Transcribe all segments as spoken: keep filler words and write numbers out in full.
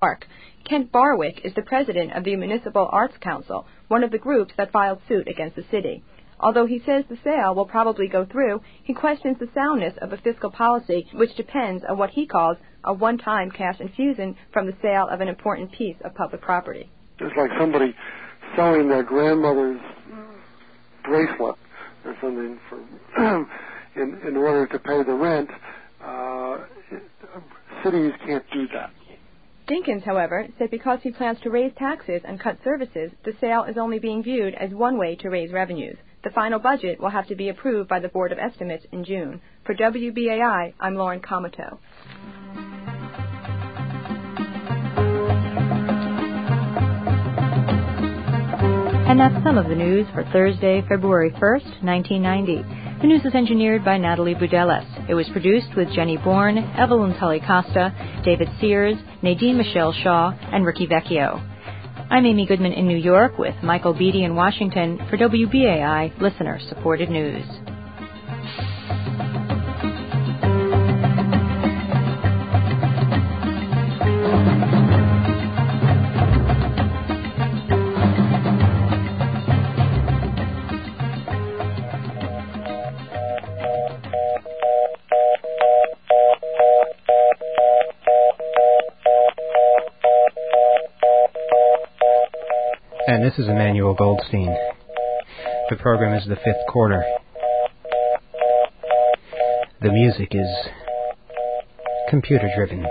Park. Kent Barwick is the president of the Municipal Arts Council, one of the groups that filed suit against the city. Although he says the sale will probably go through, he questions the soundness of a fiscal policy which depends on what he calls a one-time cash infusion from the sale of an important piece of public property. It's like somebody selling their grandmother's bracelet or something for in, in order to pay the rent. Uh, cities can't do that. Dinkins, however, said because he plans to raise taxes and cut services, the sale is only being viewed as one way to raise revenues. The final budget will have to be approved by the Board of Estimates in June. For W B A I, I'm Lauren Comato. And that's some of the news for Thursday, February first, nineteen ninety. The news was engineered by Natalie Budelis. It was produced with Jenny Bourne, Evelyn Tully-Costa, David Sears, Nadine Michelle Shaw, and Ricky Vecchio. I'm Amy Goodman in New York with Michael Beatty in Washington for W B A I Listener-Supported News. And this is Emmanuel Goldstein. The program is the fifth quarter. The music is computer-driven.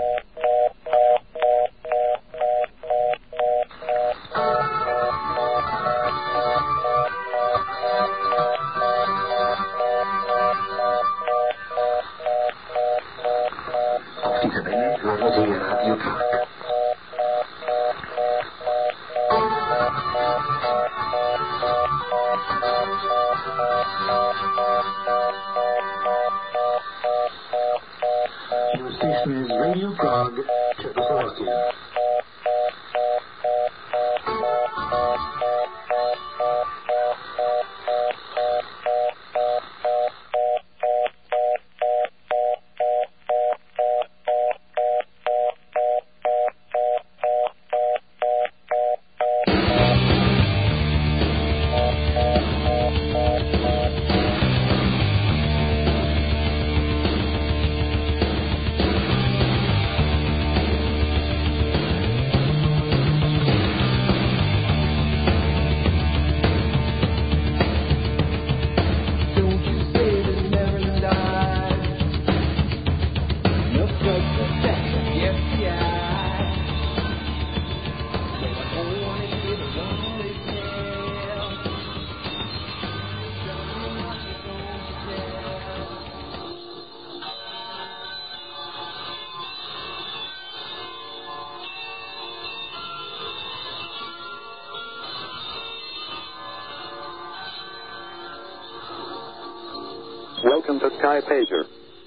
Welcome to Sky Pager.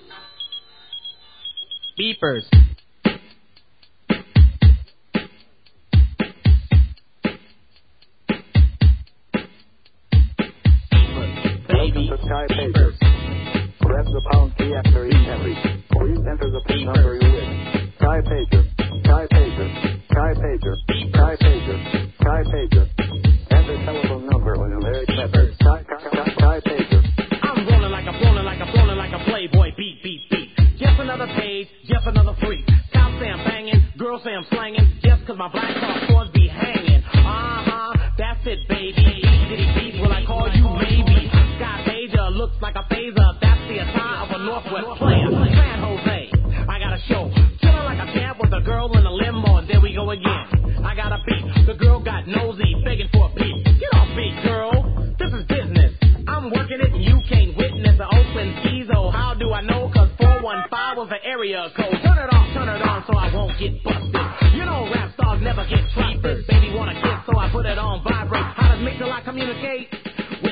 Beepers. Welcome to Sky Pager. Press the pound key after each entry. Please enter the PIN number you wish. Sky Pager. Sky Pager. Sky Pager. Sky Pager. Sky Pager. Enter telephone number when you're very clever. Sky, Sky, Sky Pager. I'm rolling like a rolling like a rolling like a playboy. Beat, beat, beat. Just another page, just another freak. Cops say I'm banging, girls say I'm slanging. Just cause my black car swords be hanging. Uh-huh, that's it, baby. Diddy beat, will I call you maybe? Sky Pager looks like a phaser. That's the attire of a Northwest player. San Jose, I got a show. Chilling like a camp with a girl in a limo, and there we go again. I got a beat. The girl got nosy, begging for a piece. Get off me, girl. This is business. I'm working it and you can't witness an Oakland schizo. How do I know? Cause four one five was the area code. Turn it off, turn it on so I won't get busted. You know rap stars never get trusted. Baby wanna kiss so I put it on vibrate. How does Mix-a-Lot communicate? With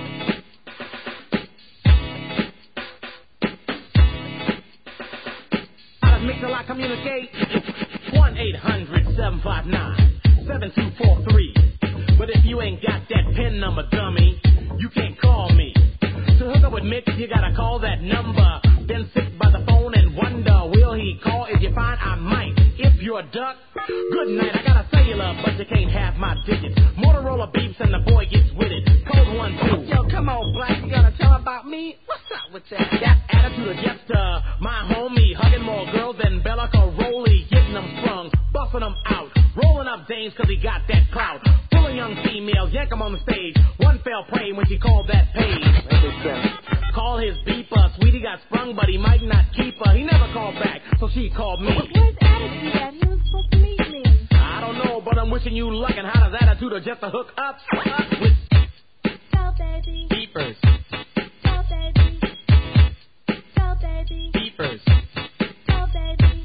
How does Mix-a-Lot communicate? one eight hundred seven five nine seven two four three. But if you ain't got that PIN number, dummy, you can't call me. To hook up with Mix, you gotta call that number. Then sit by the phone and wonder, will he call? If you find I might. If you're a duck, Good night, I got a cellular, but you can't have my digits. Motorola beeps and the boy gets with it. Code one, two. Yo, come on, Black, you gotta tell about me? What's up with that? That attitude of Jester, my homie, hugging more girls than Bella Caroli, getting them sprung, buffing them out, rolling up dames cause he got that clout. Pulling young females, yank them on the stage. One fell prey when she called that page. Call his beeper, sweetie got sprung, but he might not keep her. He never called back, so she called me. Where's Attitude at? He was supposed to meet me. I don't know, but I'm wishing you luck. And how does Attitude or just a hook up? up with Tell baby. beepers, Tell baby. Tell baby. beepers. Tell baby.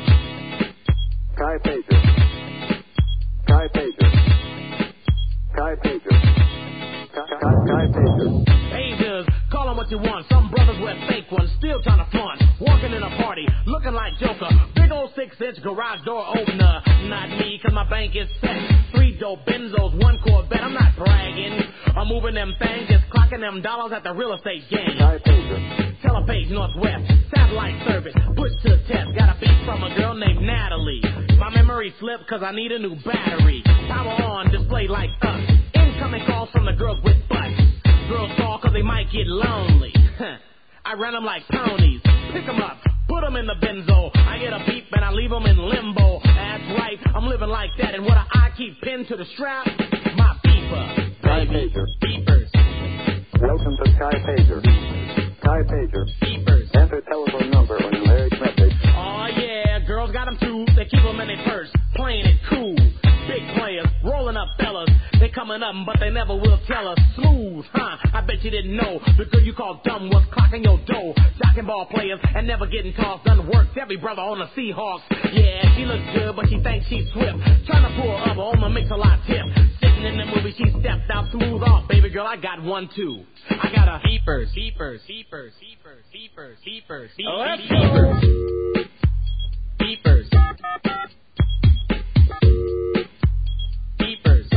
Sky Pager. Sky Pager. Sky Pager. Sky, Sky, Sky Pager. Pagers, call them what you want. Some brothers wear fake ones, still trying to flaunt. Walking in a party, looking like Joker. Big old six-inch garage door opener. Not me, cause my bank is set. Three dope benzos, one Corvette. I'm not bragging. I'm moving them things, just clocking them dollars at the real estate game. Sky Pager. Telepage Northwest, satellite service, push to the test. Got a beat from a girl named Natalie. My memory slipped cause I need a new battery. Power on, display like us. Incoming calls from the girls with butts. Girls call cause they might get lonely. I run them like ponies. Pick them up, put them in the benzo. I get a beep and I leave them in limbo. That's right, I'm living like that. And what I keep pinned to the strap? My beeper. Sky Pager. Beepers. Welcome to Sky Pager. Sky Pager. Beepers. Enter telephone number on your lyric message. Oh yeah, girls got them too. They keep them in their purse, playing it cool. Big players, rolling up fellas. They coming up, but they never will tell us. Smooth, huh? I bet you didn't know. The girl you call dumb was clocking your dough. Jocking ball players and never getting tossed. Done worked every brother on the Seahawks. Yeah, she looks good, but she thinks she's swift. Trying to pull up on the mix-a-lot tip. Sitting in the movie, she stepped out smooth off. Baby girl, I got one too. I got a beepers, beepers, beepers, beepers, beepers, beepers, beepers, beepers, beepers, beepers.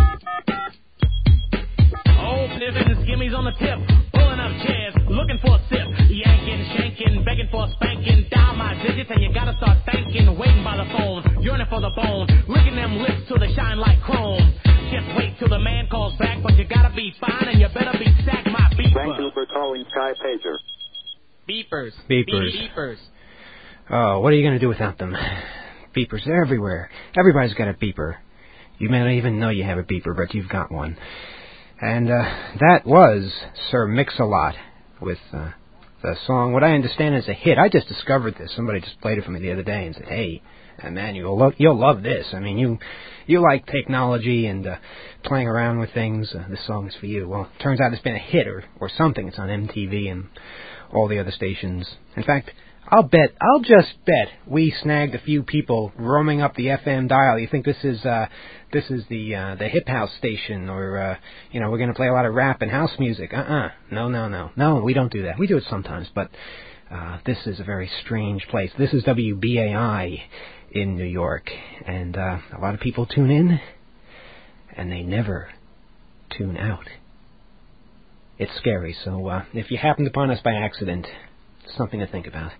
Oh, sniffing skimmies on the tip, pulling up chairs, looking for a sip, yanking, shanking, begging for a spanking. Dial my digits and you gotta start thanking. Waiting by the phone, yearning for the bone, licking them lips till they shine like chrome. Just wait till the man calls back, but you gotta be fine and you better be sacked, my beeper. Thank you for calling Sky Pager. Beepers. Beepers. Beepers. Oh, what are you going to do without them? Beepers are everywhere. Everybody's got a beeper. You may not even know you have a beeper, but you've got one. And uh, that was Sir Mix-a-Lot with uh, the song, what I understand is a hit. I just discovered this. Somebody just played it for me the other day and said, hey, Emmanuel, look, you'll love this. I mean, you you like technology and uh, playing around with things. Uh, this song is for you. Well, it turns out it's been a hit or, or something. It's on M T V and all the other stations. In fact, I'll bet, I'll just bet we snagged a few people roaming up the F M dial. You think this is uh, this is the uh, the hip house station, or uh, you know, we're going to play a lot of rap and house music? Uh-uh. No, no, no, no. We don't do that. We do it sometimes, but uh, this is a very strange place. This is W B A I in New York, and uh, a lot of people tune in, and they never tune out. It's scary. So uh, if you happened upon us by accident, something to think about.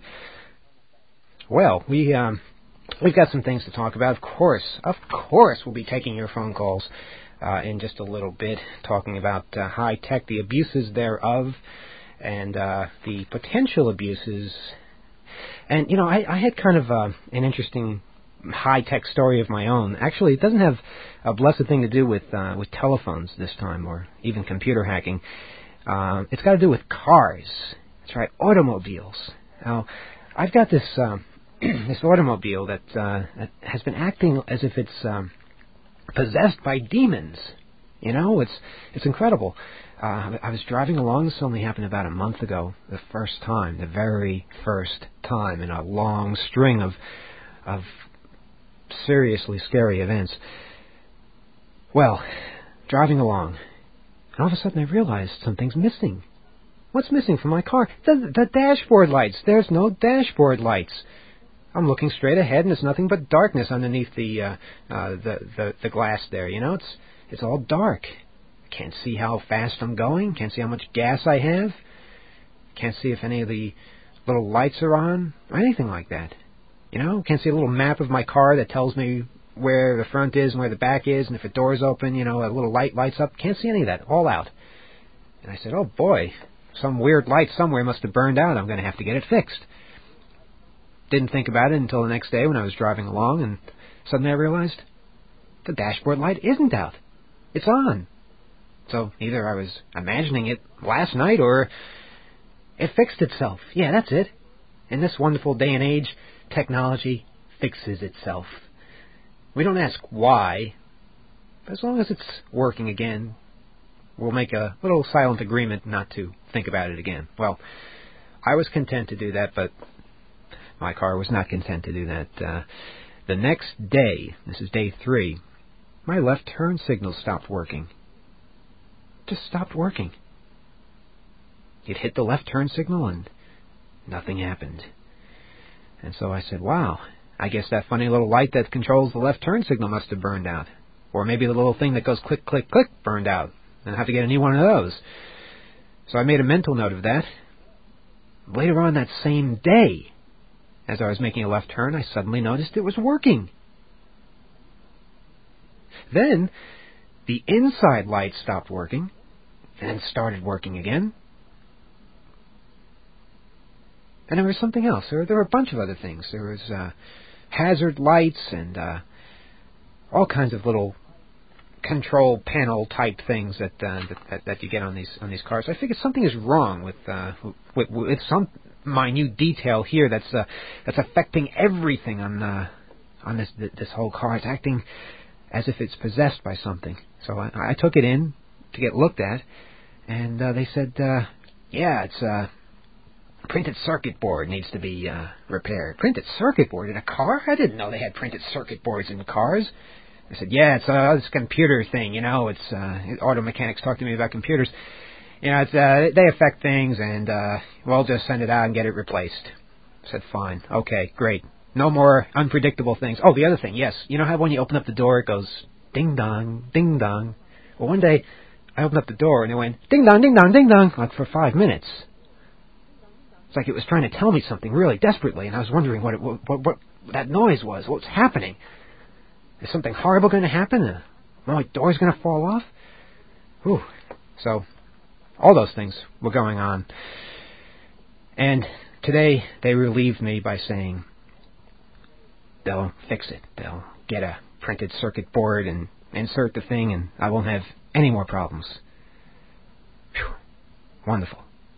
Well, we, um, we've got some things to talk about. Of course, of course, we'll be taking your phone calls uh, in just a little bit, talking about uh, high tech, the abuses thereof, and uh, the potential abuses. And, you know, I, I had kind of uh, an interesting high tech story of my own. Actually, it doesn't have a blessed thing to do with uh, with telephones this time, or even computer hacking. Uh, it's got to do with cars. That's right, automobiles. Now, I've got this uh, this automobile that, uh, that has been acting as if it's um, possessed by demons. You know, it's it's incredible. Uh, I was driving along. This only happened about a month ago. The first time, the very first time in a long string of of seriously scary events. Well, driving along, and all of a sudden I realized something's missing. What's missing from my car? The, the dashboard lights. There's no dashboard lights. I'm looking straight ahead, and there's nothing but darkness underneath the uh, uh, the, the the glass there. You know, it's it's all dark. I can't see how fast I'm going. Can't see how much gas I have. Can't see if any of the little lights are on or anything like that. You know, can't see a little map of my car that tells me where the front is and where the back is, and if a door's open, you know, a little light lights up. Can't see any of that. All out. And I said, oh boy, some weird light somewhere must have burned out. I'm going to have to get it fixed. Didn't think about it until the next day when I was driving along, and suddenly I realized the dashboard light isn't out. It's on. So either I was imagining it last night or it fixed itself. Yeah, that's it. In this wonderful day and age, technology fixes itself. We don't ask why, but as long as it's working again, we'll make a little silent agreement not to think about it again. Well, I was content to do that, but my car was not content to do that. Uh, the next day, this is day three, my left turn signal stopped working. Just stopped working. It hit the left turn signal and nothing happened. And so I said, wow, I guess that funny little light that controls the left turn signal must have burned out. Or maybe the little thing that goes click, click, click burned out. And I have to get a new one of those. So I made a mental note of that. Later on that same day, as I was making a left turn, I suddenly noticed it was working. Then the inside light stopped working and started working again. And there was something else. There, there were a bunch of other things. There was uh, hazard lights and uh, all kinds of little control panel type things that, uh, that, that that you get on these on these cars. I figured something is wrong with uh, with, with some minute detail here that's uh, that's affecting everything on uh, on this this whole car. It's acting as if it's possessed by something. So I, I took it in to get looked at, and uh, they said, uh, yeah, it's a uh, printed circuit board needs to be uh, repaired. Printed circuit board in a car? I didn't know they had printed circuit boards in cars. I said, yeah, it's uh, this computer thing, you know, it's uh, auto mechanics talk to me about computers. You know, it's, uh, they affect things, and uh, we'll just send it out and get it replaced. I said, fine, okay, great. No more unpredictable things. Oh, the other thing, yes. You know how when you open up the door, it goes ding-dong, ding-dong? Well, one day, I opened up the door, and it went ding-dong, ding-dong, ding-dong, like for five minutes. It's like it was trying to tell me something really desperately, and I was wondering what, it, what, what, what that noise was, what was happening. Is something horrible going to happen? Uh, my door's going to fall off? Whew. So, all those things were going on. And today, they relieved me by saying, they'll fix it. They'll get a printed circuit board and insert the thing, and I won't have any more problems. Whew. Wonderful.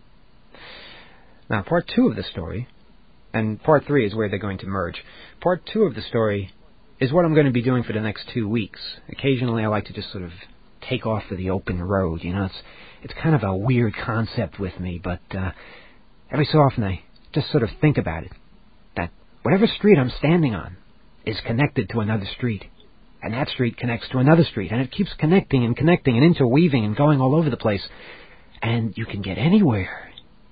Now, part two of the story, and part three is where they're going to merge. Part two of the story is what I'm going to be doing for the next two weeks. Occasionally, I like to just sort of take off to the open road. You know, it's it's kind of a weird concept with me, but uh, every so often I just sort of think about it. That whatever street I'm standing on is connected to another street, and that street connects to another street, and it keeps connecting and connecting and interweaving and going all over the place. And you can get anywhere.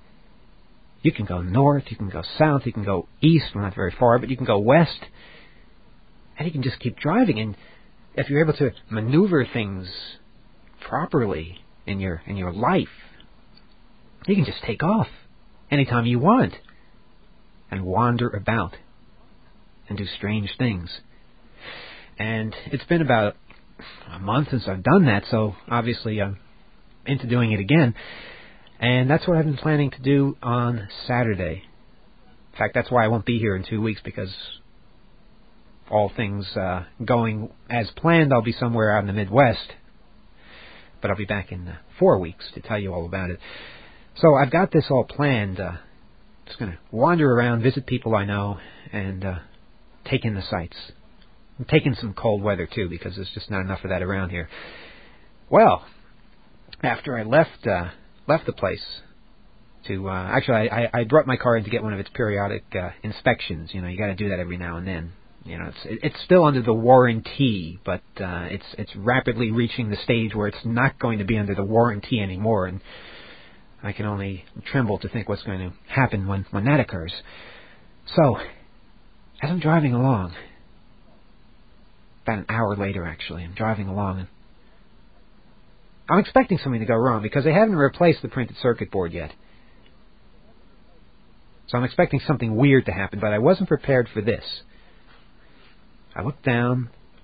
You can go north, you can go south, you can go east, well, not very far, but you can go west. And you can just keep driving, and if you're able to maneuver things properly in your in your life, you can just take off anytime you want and wander about and do strange things. And it's been about a month since I've done that, so obviously I'm into doing it again. And that's what I've been planning to do on Saturday. In fact, that's why I won't be here in two weeks, because all things uh, going as planned, I'll be somewhere out in the Midwest. But I'll be back in uh, four weeks to tell you all about it. So I've got this all planned. Uh, just going to wander around, visit people I know, and uh, take in the sights. I'm taking some cold weather, too, because there's just not enough of that around here. Well, after I left uh, left the place to... Uh, actually, I, I brought my car in to get one of its periodic uh, inspections. You know, you got to do that every now and then. You know, it's it's still under the warranty, but uh, it's it's rapidly reaching the stage where it's not going to be under the warranty anymore, and I can only tremble to think what's going to happen when, when that occurs. So, as I'm driving along, about an hour later actually, I'm driving along, and I'm expecting something to go wrong because they haven't replaced the printed circuit board yet. So I'm expecting something weird to happen, but I wasn't prepared for this. I looked down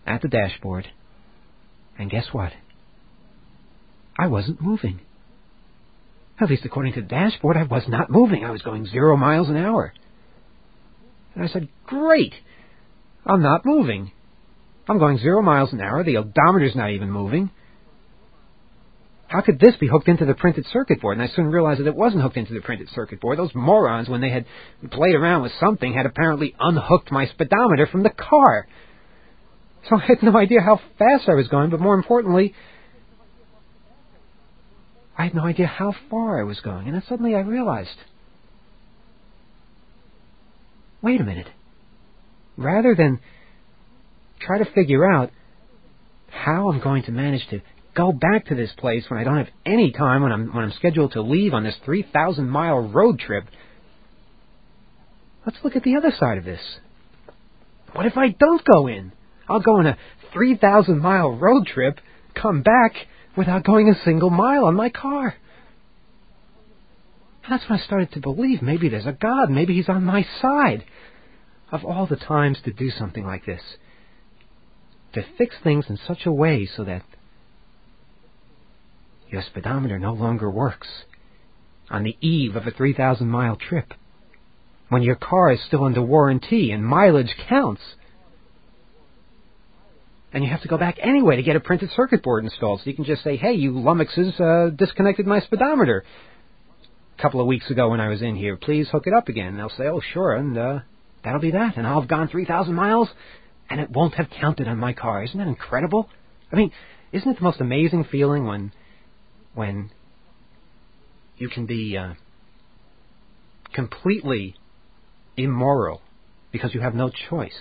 at the dashboard. And guess what? I wasn't moving. At least according to the dashboard, I was not moving. I was going zero miles an hour. And I said, great. I'm not moving. I'm going zero miles an hour. The odometer's not even moving. How could this be hooked into the printed circuit board? And I soon realized that it wasn't hooked into the printed circuit board. Those morons, when they had played around with something, had apparently unhooked my speedometer from the car. So I had no idea how fast I was going, but more importantly, I had no idea how far I was going. And then suddenly I realized, wait a minute. Rather than try to figure out how I'm going to manage to go back to this place when I don't have any time, when I'm when I'm scheduled to leave on this three thousand mile road trip, let's look at the other side of this. What if I don't go in? I'll go on a three thousand mile road trip, come back without going a single mile on my car. That's when I started to believe maybe there's a God, maybe He's on my side. Of all the times to do something like this, to fix things in such a way so that your speedometer no longer works on the eve of a three thousand mile trip, when your car is still under warranty and mileage counts, and you have to go back anyway to get a printed circuit board installed, so you can just say, hey, you lummoxes uh, disconnected my speedometer a couple of weeks ago when I was in here. Please hook it up again. And they'll say, oh, sure, and uh, that'll be that. And I'll have gone three thousand miles, and it won't have counted on my car. Isn't that incredible? I mean, isn't it the most amazing feeling when when you can be uh, completely immoral because you have no choice?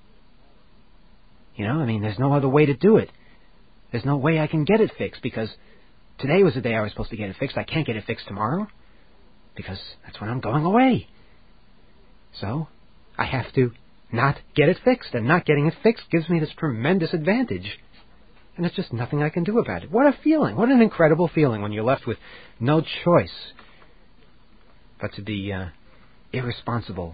You know, I mean, there's no other way to do it. There's no way I can get it fixed because today was the day I was supposed to get it fixed. I can't get it fixed tomorrow because that's when I'm going away. So I have to not get it fixed, and not getting it fixed gives me this tremendous advantage. And there's just nothing I can do about it. What a feeling. What an incredible feeling when you're left with no choice but to be uh, irresponsible.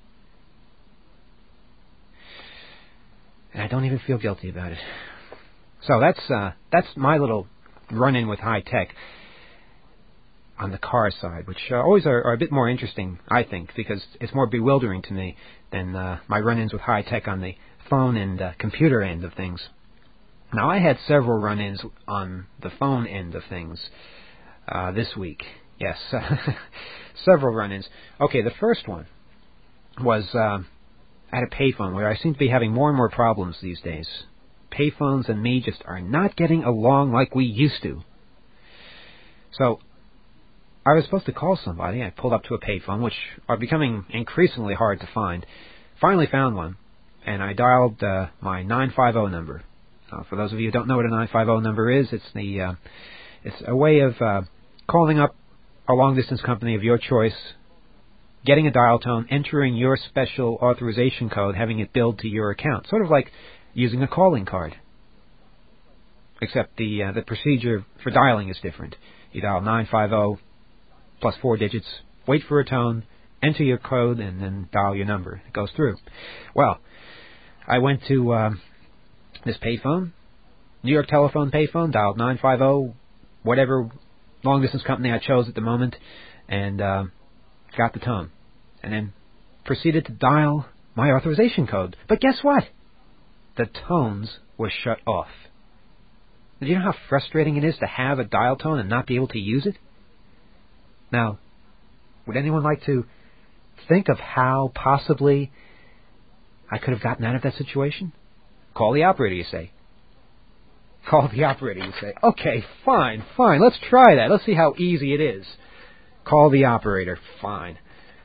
And I don't even feel guilty about it. So that's uh, that's my little run-in with high tech on the car side, which uh, always are, are a bit more interesting, I think, because it's more bewildering to me than uh, my run-ins with high tech on the phone and uh, computer end of things. Now, I had several run-ins on the phone end of things uh, this week. Yes, several run-ins. Okay, the first one was uh, at a payphone where I seem to be having more and more problems these days. Payphones and me just are not getting along like we used to. So I was supposed to call somebody. I pulled up to a payphone, which are becoming increasingly hard to find. Finally found one, and I dialed uh, my nine five zero number. Uh, for those of you who don't know what a nine five zero number is, it's the uh, it's a way of uh, calling up a long-distance company of your choice, getting a dial tone, entering your special authorization code, having it billed to your account. Sort of like using a calling card, except the uh, the procedure for dialing is different. You dial nine five zero plus four digits, wait for a tone, enter your code, and then dial your number. It goes through. Well, I went to uh, this payphone, New York Telephone payphone, dialed nine five zero, whatever long-distance company I chose at the moment, and uh, got the tone. And then proceeded to dial my authorization code. But guess what? The tones were shut off. Do you know how frustrating it is to have a dial tone and not be able to use it? Now, would anyone like to think of how possibly I could have gotten out of that situation? Call the operator, you say. Call the operator, you say. Okay, fine, fine, let's try that. Let's see how easy it is. Call the operator, fine.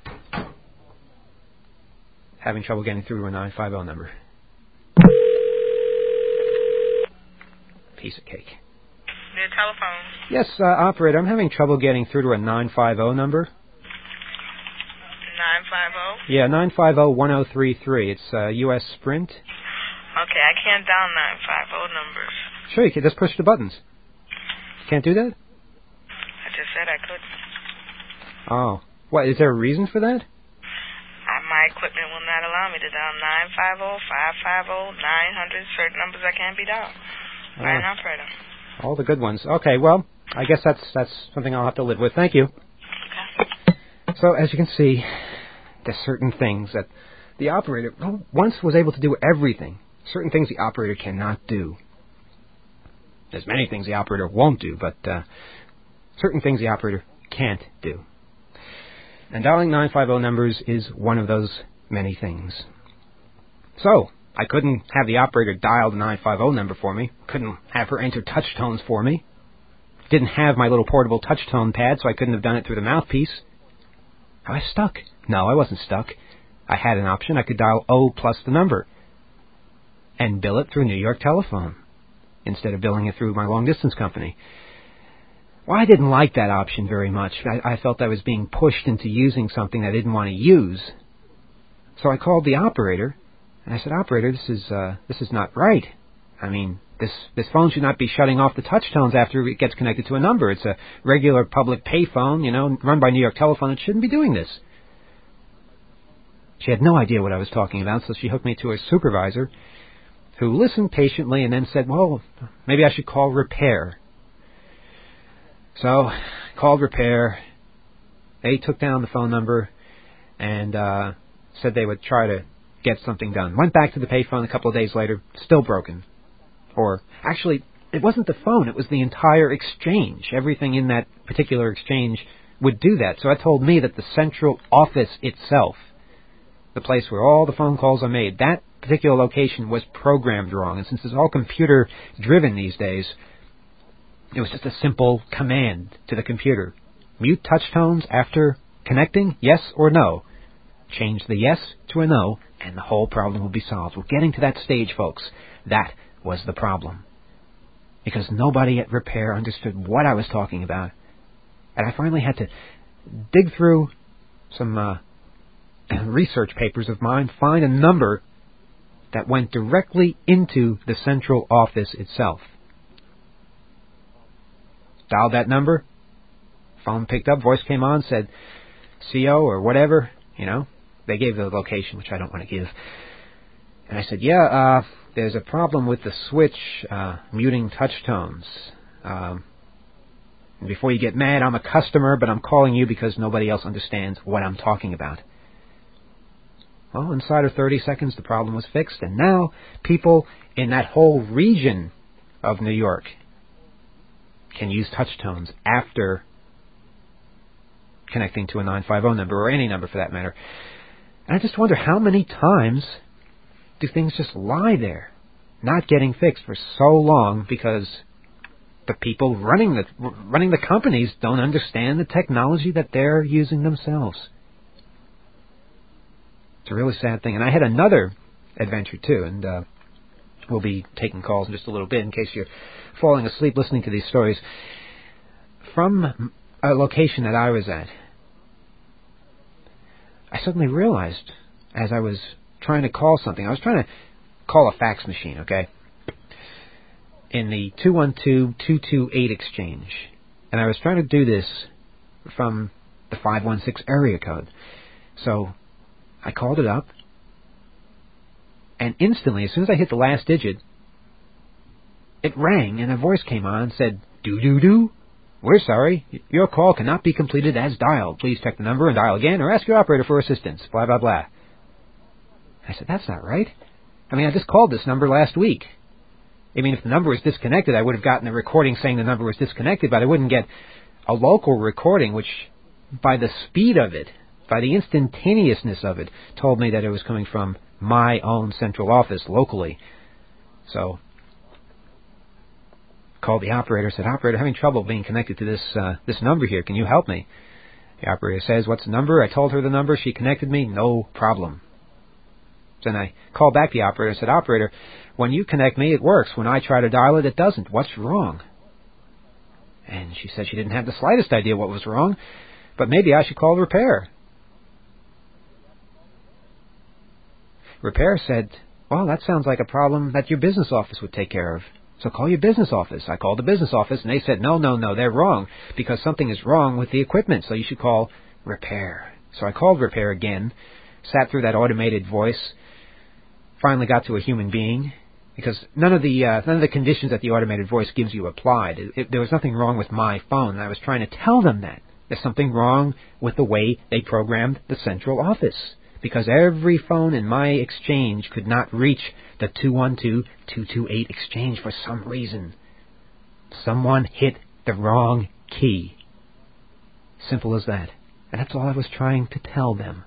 Having trouble getting through to a nine five zero number. Piece of cake. The telephone. Yes, uh, operator, I'm having trouble getting through to a nine five zero number. nine five zero? Yeah, nine five zero one zero three three. It's uh, U S Sprint. Okay, I can't dial nine five zero numbers. Sure, you can just push the buttons. Can't do that? I just said I couldn't. Oh. What, is there a reason for that? I, my my equipment will not allow me to dial nine five zero, five five zero, nine hundred. Certain numbers I can't be dialed by an operator. All the good ones. Okay, well, I guess that's that's something I'll have to live with. Thank you. Okay. So, as you can see, there's certain things that the operator once was able to do everything. Certain things the operator cannot do. There's many things the operator won't do, but uh, certain things the operator can't do. And dialing nine five zero numbers is one of those many things. So, I couldn't have the operator dial the nine five zero number for me. Couldn't have her enter touch tones for me. Didn't have my little portable touch tone pad, so I couldn't have done it through the mouthpiece. I was stuck. No, I wasn't stuck. I had an option. I could dial O plus the number and bill it through New York Telephone instead of billing it through my long-distance company. Well, I didn't like that option very much. I, I felt I was being pushed into using something I didn't want to use. So I called the operator, and I said, Operator, this is uh, this is not right. I mean, this this phone should not be shutting off the touch tones after it gets connected to a number. It's a regular public pay phone, you know, run by New York Telephone. It shouldn't be doing this. She had no idea what I was talking about, so she hooked me to her supervisor, who listened patiently and then said, well, maybe I should call repair. So, called repair. They took down the phone number and uh, said they would try to get something done. Went back to the payphone a couple of days later, still broken. Or, actually, it wasn't the phone, it was the entire exchange. Everything in that particular exchange would do that. So that told me that the central office itself, the place where all the phone calls are made, that particular location was programmed wrong. And since it's all computer-driven these days, it was just a simple command to the computer. Mute touch tones after connecting, yes or no. Change the yes to a no, and the whole problem will be solved. We're getting to that stage, folks. That was the problem. Because nobody at repair understood what I was talking about. And I finally had to dig through some uh, research papers of mine, find a number that went directly into the central office itself. Dialed that number, phone picked up, voice came on, said C O or whatever, you know. They gave the location, which I don't want to give. And I said, yeah, uh, there's a problem with the switch uh, muting touch tones. Um, and before you get mad, I'm a customer, but I'm calling you because nobody else understands what I'm talking about. Well, inside of thirty seconds, the problem was fixed, and now people in that whole region of New York can use touch tones after connecting to a nine five zero number, or any number for that matter. And I just wonder how many times do things just lie there, not getting fixed for so long because the people running the running the companies don't understand the technology that they're using themselves. It's a really sad thing. And I had another adventure, too, and uh, we'll be taking calls in just a little bit in case you're falling asleep listening to these stories. From a location that I was at, I suddenly realized, as I was trying to call something, I was trying to call a fax machine, okay, in the two one two, two two eight exchange. And I was trying to do this from the five one six area code. So I called it up, and instantly, as soon as I hit the last digit, it rang, and a voice came on and said, "Do-do-do, we're sorry, your call cannot be completed as dialed. Please check the number and dial again, or ask your operator for assistance, blah, blah, blah." I said, that's not right. I mean, I just called this number last week. I mean, if the number was disconnected, I would have gotten a recording saying the number was disconnected, but I wouldn't get a local recording, which, by the speed of it, by the instantaneousness of it, told me that it was coming from my own central office locally. So, called the operator, said, "Operator, having trouble being connected to this uh, this number here. Can you help me?" The operator says, "What's the number?" I told her the number. She connected me. No problem. Then I called back the operator and said, "Operator, when you connect me, it works. When I try to dial it, it doesn't. What's wrong?" And she said she didn't have the slightest idea what was wrong, but maybe I should call repair. Repair said, "Well, that sounds like a problem that your business office would take care of. So call your business office." I called the business office, and they said, no, no, no, they're wrong, because something is wrong with the equipment, so you should call repair. So I called repair again, sat through that automated voice, finally got to a human being, because none of the uh, none of the conditions that the automated voice gives you applied. It, it, there was nothing wrong with my phone, and I was trying to tell them that. There's something wrong with the way they programmed the central office, because every phone in my exchange could not reach the two one two, two two eight exchange for some reason. Someone hit the wrong key. Simple as that. And that's all I was trying to tell them.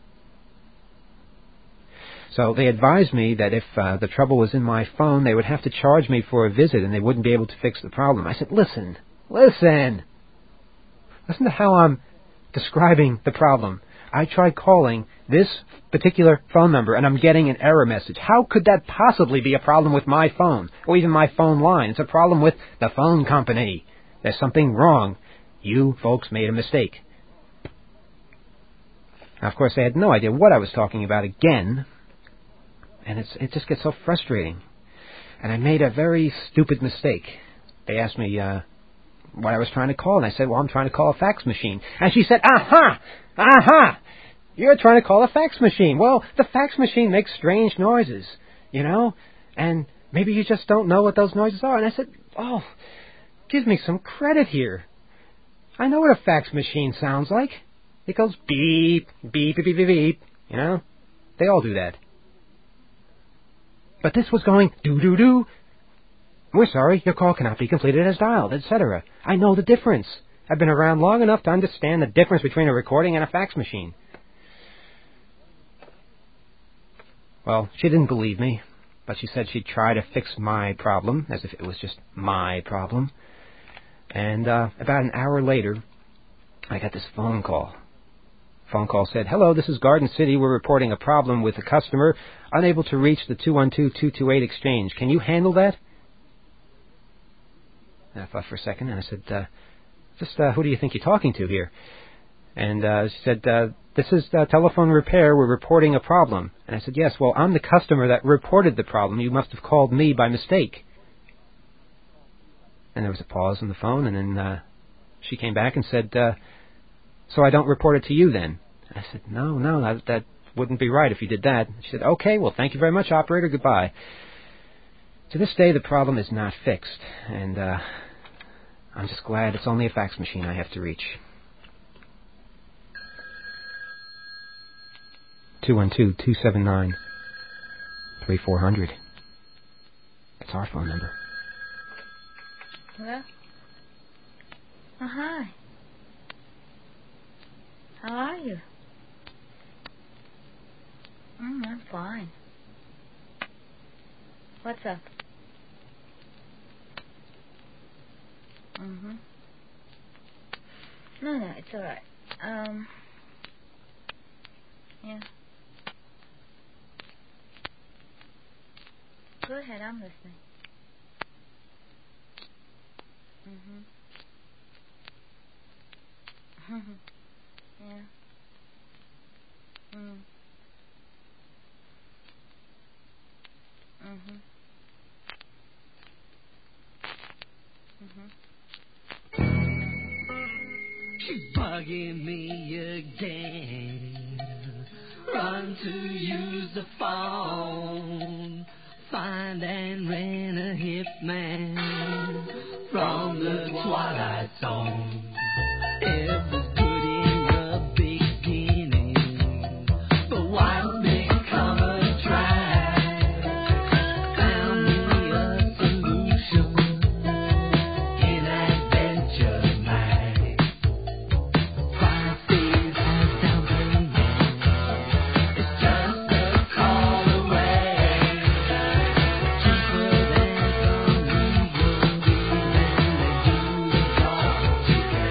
So they advised me that if uh, the trouble was in my phone, they would have to charge me for a visit and they wouldn't be able to fix the problem. I said, listen, listen. Listen to how I'm describing the problem. I tried calling this particular phone number and I'm getting an error message. How could that possibly be a problem with my phone or even my phone line? It's a problem with the phone company. There's something wrong. You folks made a mistake. Now, of course, they had no idea what I was talking about again. And it's, it just gets so frustrating. And I made a very stupid mistake. They asked me uh, what I was trying to call, and I said, well, I'm trying to call a fax machine. And she said, aha, aha, you're trying to call a fax machine. Well, the fax machine makes strange noises, you know, and maybe you just don't know what those noises are. And I said, oh, give me some credit here. I know what a fax machine sounds like. It goes beep, beep, beep, beep, beep, beep, you know. They all do that. But this was going doo-doo-doo. We're sorry, your call cannot be completed as dialed, et cetera. I know the difference. I've been around long enough to understand the difference between a recording and a fax machine. Well, she didn't believe me, but she said she'd try to fix my problem, as if it was just my problem. And uh, about an hour later, I got this phone call. Phone call said, hello, this is Garden City. We're reporting a problem with a customer unable to reach the two one two, two two eight exchange. Can you handle that? And I thought for a second, and I said, uh, just uh, who do you think you're talking to here? And uh, she said, uh, this is uh, telephone repair. We're reporting a problem. And I said, yes, well, I'm the customer that reported the problem. You must have called me by mistake. And there was a pause on the phone, and then uh, she came back and said, uh, so I don't report it to you then? I said, no, no, that, that wouldn't be right if you did that. She said, okay, well, thank you very much, operator, goodbye. To this day, the problem is not fixed, and uh, I'm just glad it's only a fax machine I have to reach. two one two, two seven nine, three four zero zero. That's our phone number. Hello? Oh, hi. How are you? Mm, I'm fine. What's up? Mm-hmm. No, no, it's all right. Um, yeah. Go ahead, I'm listening. Mm-hmm. Yeah. Mm. Mhm. Mhm. She's bugging me again. Run to use the phone. Find and rent a hitman from the Twilight Zone. It was good in the beginning, but why's become a drag? Found me a solution in Adventure Mag. Five days has down payment. It's just a call away. Cheaper than some legal deals, and they do it all together.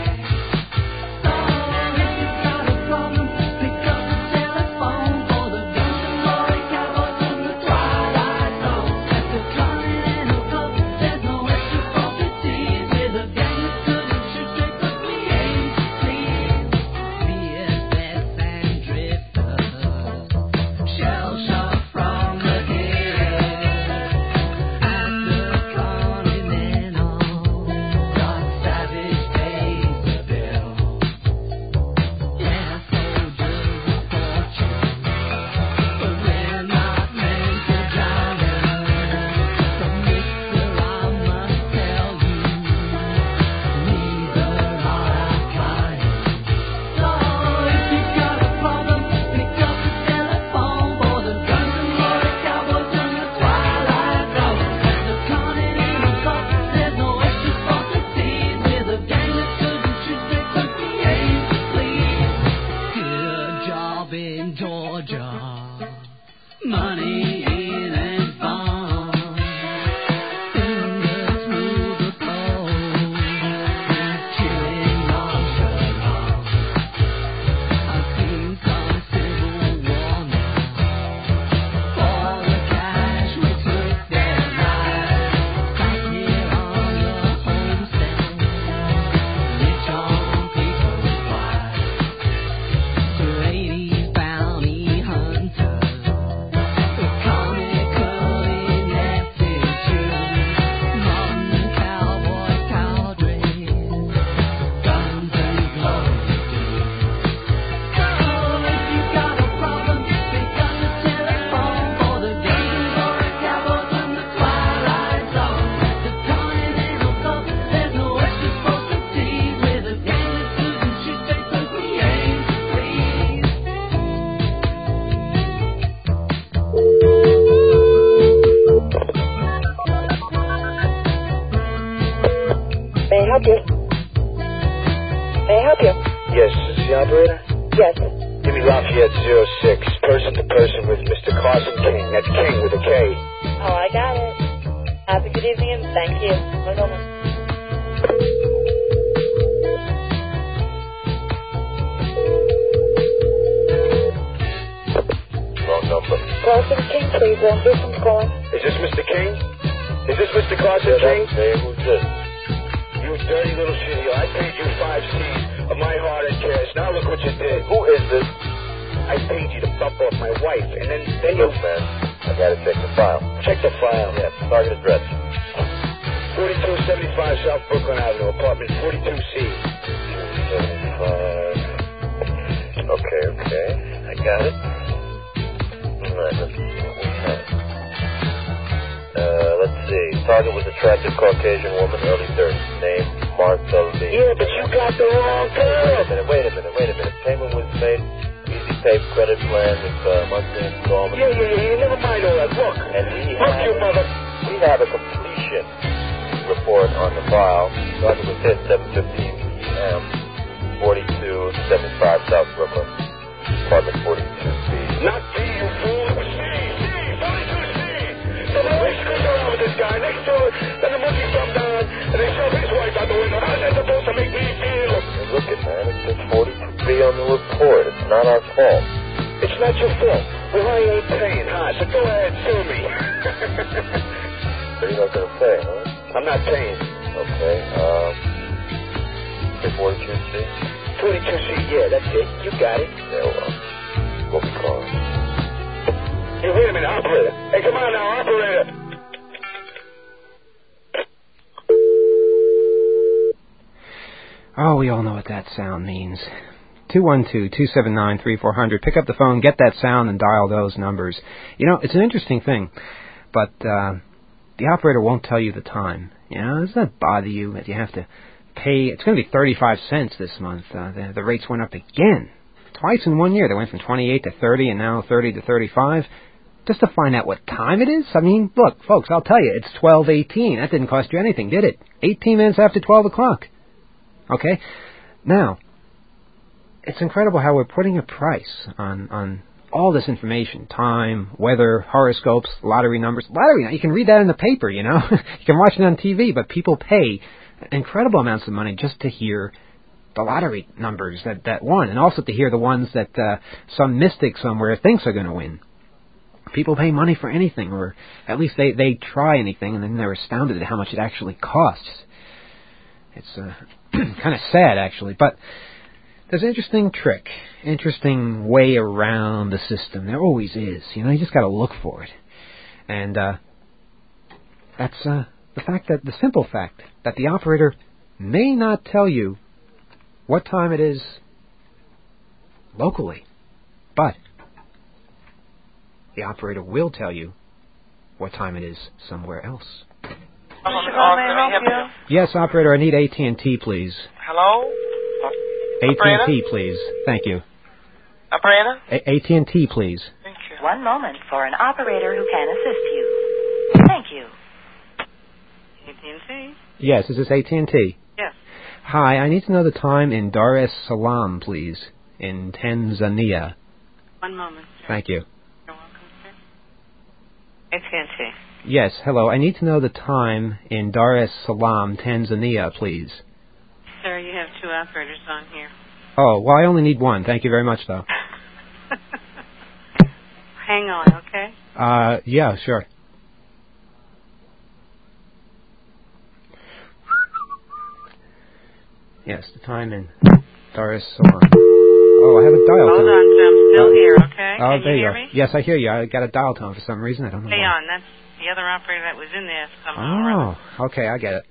money in advance. Fingers through the clothes, chilling nonchalant. I've seen some civil war now. For the cash we took their lives. Back here on the homestead, rich on people's lives. Grady's bounty hunters, the comical ineptitude, modern cowboy cowdress, guns and glory, dude. So if you got a problem, pick up the telephone for the Gators or a cowboy from the Twilight Zone. At the Continental Club, there's no extra supposed to tea with a gangster suit and should say so we aim to please. May I help you? May I help you? Yes, is the operator? Yes. Give me Lafayette zero six, person to person with Mister Carson King. That's King with a K. Oh, I got it. Have a good evening and thank you. One moment. Wrong number. Carson King, please. Uh, here's some calling. Is this Mister King? Is this Mister Carson King? Hey, who's this? You dirty little shitty. I paid you five C's of my heart and cash. Now look what you did. Who is this? I paid you to bump off my wife, and then, then you... Look, man, I gotta check the file. Check the file. Yeah, target address. forty-two seventy-five South Brooklyn Avenue, apartment forty-two C. seventy-five. Okay, okay. I got it. Alright, let's see what we have. Uh, let's see. Target was attractive Caucasian woman, early thirties. Name, Martha Lee. Yeah, but you got the wrong Wait girl. a minute, wait a minute, wait a minute. Payment was made, easy pay credit plan with uh, monthly installment. Yeah, yeah, yeah, never mind all that. Look. And we Look, have, you mother. we have a completion report on the file. Target was hit seven fifteen p.m. forty-two seventy-five South Brooklyn, apartment forty-two B. Not D, you fool. C, C, forty-two C. So the police goes around with this guy next door, then the monkeys come down, and they shove his wife out the window. How's that supposed to make me feel? Hey, look it, man. It says forty-two B on the report. It's not our fault. It's not your fault. Well, I ain't paying, huh? So go ahead, sue me. So you're not gonna pay, huh? I'm not paying. Okay, um, say forty-two C? forty-two C, yeah, that's it. You got it. Yeah, well, we'll be calling. Hey, wait a minute, operator. Hey, come on now, operator. Oh, we all know what that sound means. two one two, two seven nine, three four zero zero. Pick up the phone, get that sound, and dial those numbers. You know, it's an interesting thing, but uh, the operator won't tell you the time. You know, does that bother you that you have to pay? It's going to be thirty-five cents this month. Uh, the, the rates went up again. Twice in one year. They went from twenty-eight to thirty and now thirty to thirty-five. Just to find out what time it is? I mean, look, folks, I'll tell you, it's twelve eighteen. That didn't cost you anything, did it? eighteen minutes after twelve o'clock. Okay? Now, it's incredible how we're putting a price on, on all this information. Time, weather, horoscopes, lottery numbers. Lottery, you can read that in the paper, you know. You can watch it on T V, but people pay incredible amounts of money just to hear the lottery numbers that, that won, and also to hear the ones that uh, some mystic somewhere thinks are going to win. People pay money for anything, or at least they, they try anything, and then they're astounded at how much it actually costs. It's uh, kind of sad, actually, but there's an interesting trick, interesting way around the system. There always is. You know, you just got to look for it. And uh, that's uh, the fact that, the simple fact that the operator may not tell you what time it is locally, but the operator will tell you what time it is somewhere else. Hello, may I help you? Yes, operator, I need A T and T, please. Hello? A T and T, please. Thank you. Operator? A T and T, please. Thank you. One moment for an operator who can assist you. Thank you. A T and T? Yes, is this A T and T? Yes. Hi, I need to know the time in Dar es Salaam, please, in Tanzania. One moment, sir. Thank you. You're welcome, sir. A T and T. Yes, hello. I need to know the time in Dar es Salaam, Tanzania, please. Sir, you have two operators on here. Oh, well, I only need one. Thank you very much, though. Hang on, okay? Uh, yeah, sure. Yes, the time in Dar es Salaam. Oh, I have a dial Hold tone. on, sir. I'm still Uh, here, okay? Oh, Can there you hear go. me? Yes, I hear you. I got a dial tone for some reason. I don't know Stay why. on. That's the other operator that was in there somehow. or other. Oh, okay, I get it.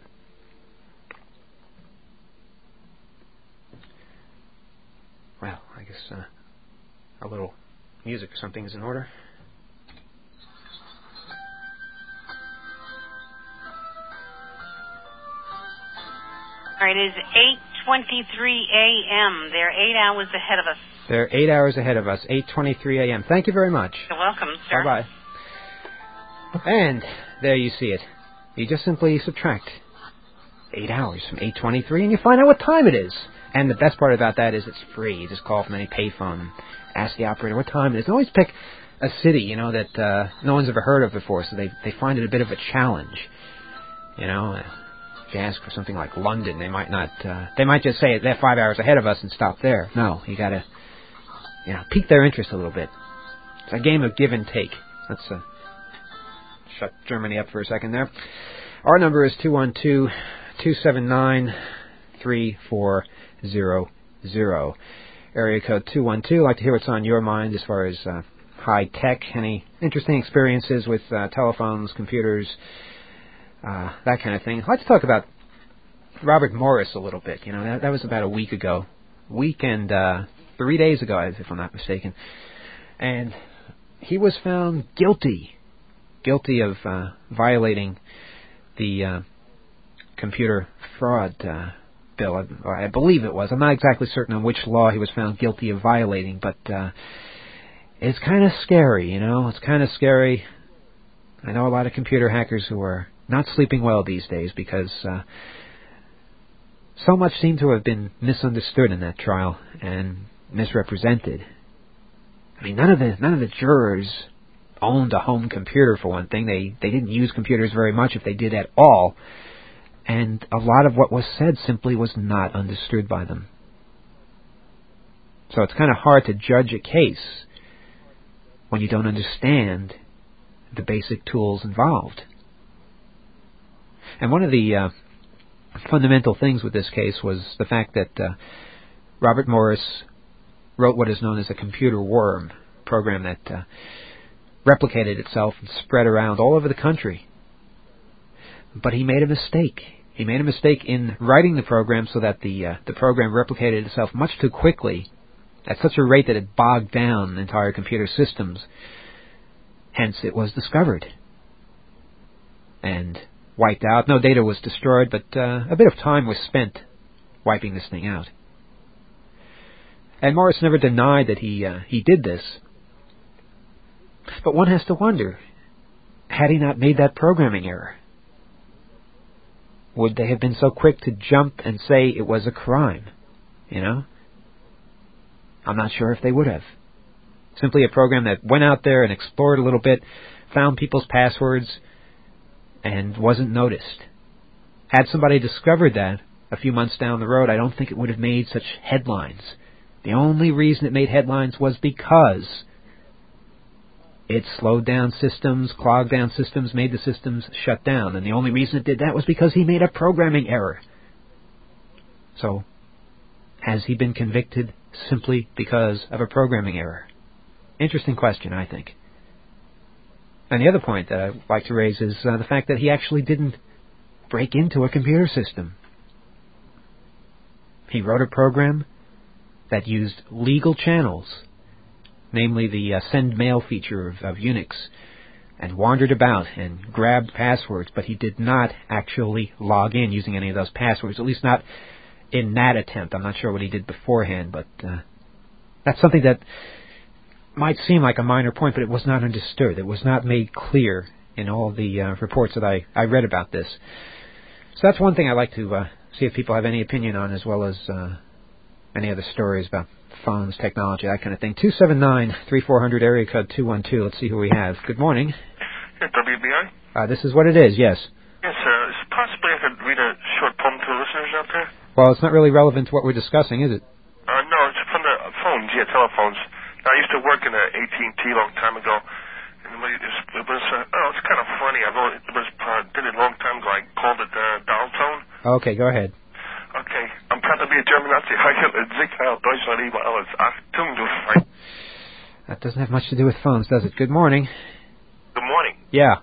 Well, I guess uh, a little music or something is in order. All right, it is eight twenty-three a.m. They're eight hours ahead of us. They're eight hours ahead of us, eight twenty-three a.m. Thank you very much. You're welcome, sir. Bye-bye. And there you see it. You just simply subtract eight hours from eight twenty-three and you find out what time it is. And the best part about that is it's free. You just call from any payphone and ask the operator what time it is. They always pick a city, you know, that uh, no one's ever heard of before, so they they find it a bit of a challenge. You know, if you ask for something like London, they might not, uh, they might just say they're five hours ahead of us and stop there. No, you gotta, you know, pique their interest a little bit. It's a game of give and take. Let's uh, shut Germany up for a second there. Our number is two one two, two seven nine, three four zero zero. Area code two one two. I'd like to hear what's on your mind as far as uh, high tech. Any interesting experiences with uh, telephones, computers, uh, that kind of thing. I'd like to talk about Robert Morris a little bit. You know, that, that was about a week ago. Week and uh, three days ago, if I'm not mistaken. And he was found guilty. Guilty of uh, violating the uh, computer fraud uh, bill. I, I believe it was. I'm not exactly certain on which law he was found guilty of violating, but uh, it's kind of scary, you know. It's kind of scary. I know a lot of computer hackers who are not sleeping well these days because uh, so much seemed to have been misunderstood in that trial and misrepresented. I mean, none of the none of the jurors owned a home computer, for one thing. They they didn't use computers very much, if they did at all. And a lot of what was said simply was not understood by them. So it's kind of hard to judge a case when you don't understand the basic tools involved. And one of the uh, fundamental things with this case was the fact that uh, Robert Morris wrote what is known as a computer worm, a program that uh, replicated itself and spread around all over the country. But he made a mistake. He made a mistake in writing the program so that the uh, the program replicated itself much too quickly, at such a rate that it bogged down entire computer systems. Hence, it was discovered and wiped out. No data was destroyed, but uh, a bit of time was spent wiping this thing out. And Morris never denied that he uh, he did this. But one has to wonder, had he not made that programming error, would they have been so quick to jump and say it was a crime? You know? I'm not sure if they would have. Simply a program that went out there and explored a little bit, found people's passwords, and wasn't noticed. Had somebody discovered that a few months down the road, I don't think it would have made such headlines. The only reason it made headlines was because it slowed down systems, clogged down systems, made the systems shut down. And the only reason it did that was because he made a programming error. So, has he been convicted simply because of a programming error? Interesting question, I think. And the other point that I'd like to raise is uh, the fact that he actually didn't break into a computer system. He wrote a program that used legal channels, namely the uh, send mail feature of, of Unix, and wandered about and grabbed passwords, but he did not actually log in using any of those passwords, at least not in that attempt. I'm not sure what he did beforehand, but uh, that's something that might seem like a minor point, but it was not understood. It was not made clear in all the uh, reports that I, I read about this. So that's one thing I'd like to uh, see if people have any opinion on, as well as uh, any other stories about phones, technology, that kind of thing. two seven nine, three four zero zero, area code two one two. Let's see who we have. Good morning. Yeah, W B I? Uh, this is what it is, yes. Yes, uh, is it possibly I could read a short poem to the listeners out there? Well, it's not really relevant to what we're discussing, is it? Uh, no, it's from the phones, yeah, telephones. I used to work in a A T and T a long time ago. And it was, it was uh, oh, it's kind of funny. I wrote, it was, uh, did it a long time ago. I called it uh, dial tone. Okay, go ahead. Okay, I'm proud to be a German Nazi. Deutschland über alles. Achtung, du Feind. That doesn't have much to do with phones, does it? Good morning. Good morning. Yeah.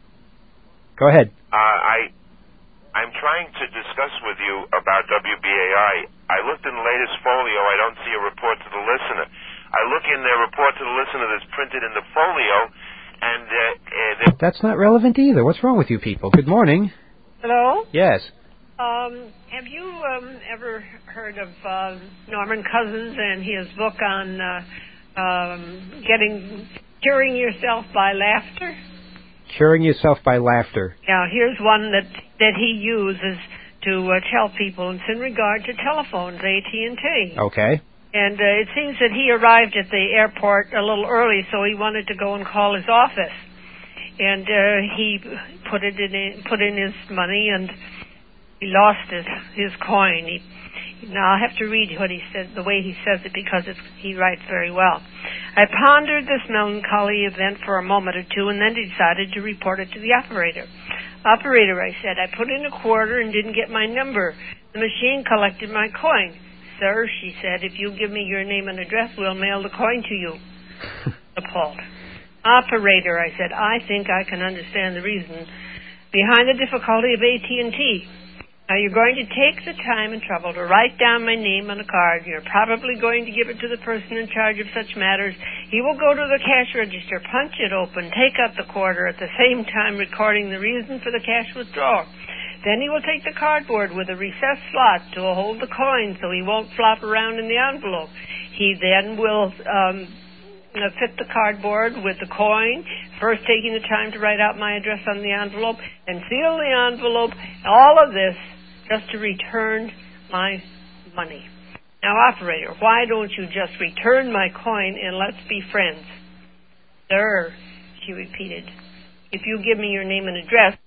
Go ahead. Uh, I, I'm trying to discuss with you about W B A I. I looked in the latest folio. I don't see a report to the listener. I look in the report to the listener that's printed in the folio, and uh, uh, that's not relevant either. What's wrong with you people? Good morning. Hello? Yes. Um, have you um, ever heard of uh, Norman Cousins and his book on uh, um, getting curing yourself by laughter? Curing yourself by laughter. Yeah, here's one that, that he uses to uh, tell people. It's in regard to telephones, A T and T. Okay. And uh, it seems that he arrived at the airport a little early, so he wanted to go and call his office. And uh, he put it in, put in his money, and he lost his his coin. He, now I'll have to read what he said, the way he says it, because it's, he writes very well. I pondered this melancholy event for a moment or two, and then decided to report it to the operator. Operator, I said, I put in a quarter and didn't get my number. The machine collected my coin. Sir, she said, if you give me your name and address, we'll mail the coin to you. Appalled. Operator, I said, I think I can understand the reason behind the difficulty of A T and T. Now, you're going to take the time and trouble to write down my name on a card. You're probably going to give it to the person in charge of such matters. He will go to the cash register, punch it open, take out the quarter, at the same time recording the reason for the cash withdrawal. Then he will take the cardboard with a recessed slot to hold the coin so he won't flop around in the envelope. He then will um, fit the cardboard with the coin, first taking the time to write out my address on the envelope, and seal the envelope. All of this just to return my money. Now, operator, why don't you just return my coin and let's be friends? Sir, she repeated, if you give me your name and address.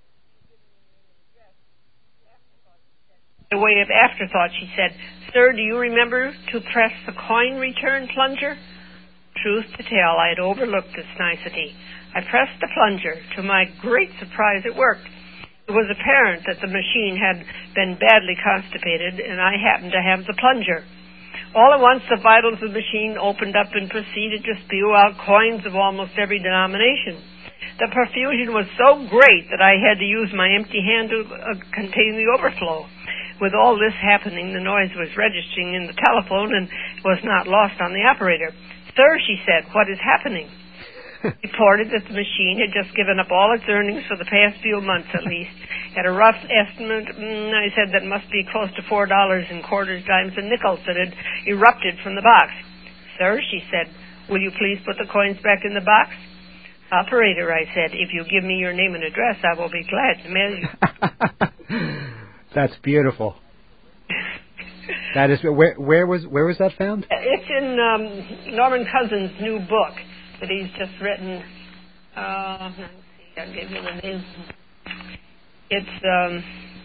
By way of afterthought, she said, Sir, do you remember to press the coin return plunger? Truth to tell, I had overlooked this nicety. I pressed the plunger. To my great surprise, it worked. It was apparent that the machine had been badly constipated, and I happened to have the plunger. All at once, the vitals of the machine opened up and proceeded to spew out coins of almost every denomination. The profusion was so great that I had to use my empty hand to uh, contain the overflow. With all this happening, the noise was registering in the telephone and was not lost on the operator. Sir, she said, what is happening? Reported that the machine had just given up all its earnings for the past few months at least. At a rough estimate, mm, I said that must be close to four dollars in quarters, dimes, and nickels that had erupted from the box. Sir, she said, will you please put the coins back in the box? Operator, I said, if you give me your name and address, I will be glad to mail you. That's beautiful. That is where where was where was that found? It's in um, Norman Cousins' new book that he's just written. Uh, let's see, I'll give you the name. It's um,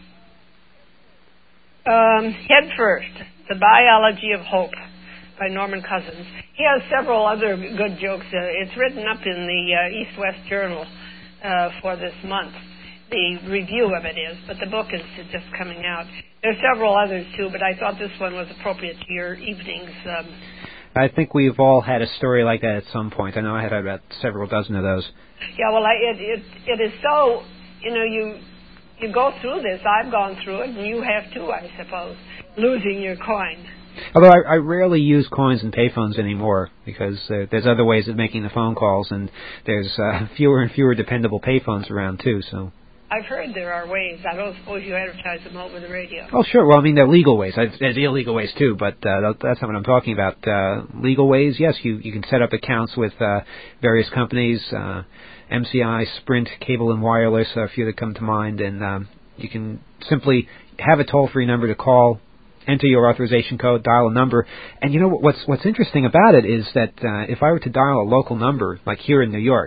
um, Head First, The Biology of Hope by Norman Cousins. He has several other good jokes. Uh, it's written up in the uh, East-West Journal uh, for this month. The review of it is, but the book is just coming out. There's several others, too, but I thought this one was appropriate to your evenings. Um, I think we've all had a story like that at some point. I know I had about several dozen of those. Yeah, well, I, it, it it is so, you know, you you go through this. I've gone through it, and you have too, I suppose, losing your coin. Although I, I rarely use coins and payphones anymore because uh, there's other ways of making the phone calls, and there's uh, fewer and fewer dependable payphones around, too, so... I've heard there are ways. I don't suppose you advertise them over the radio. Oh, sure. Well, I mean, they're legal ways. There's illegal ways, too, but uh, that's not what I'm talking about. Uh, legal ways, yes, you, you can set up accounts with uh, various companies, uh, M C I, Sprint, Cable and Wireless, are a few that come to mind, and um, you can simply have a toll-free number to call, enter your authorization code, dial a number, and you know what's what's interesting about it is that uh, if I were to dial a local number, like here in New York, if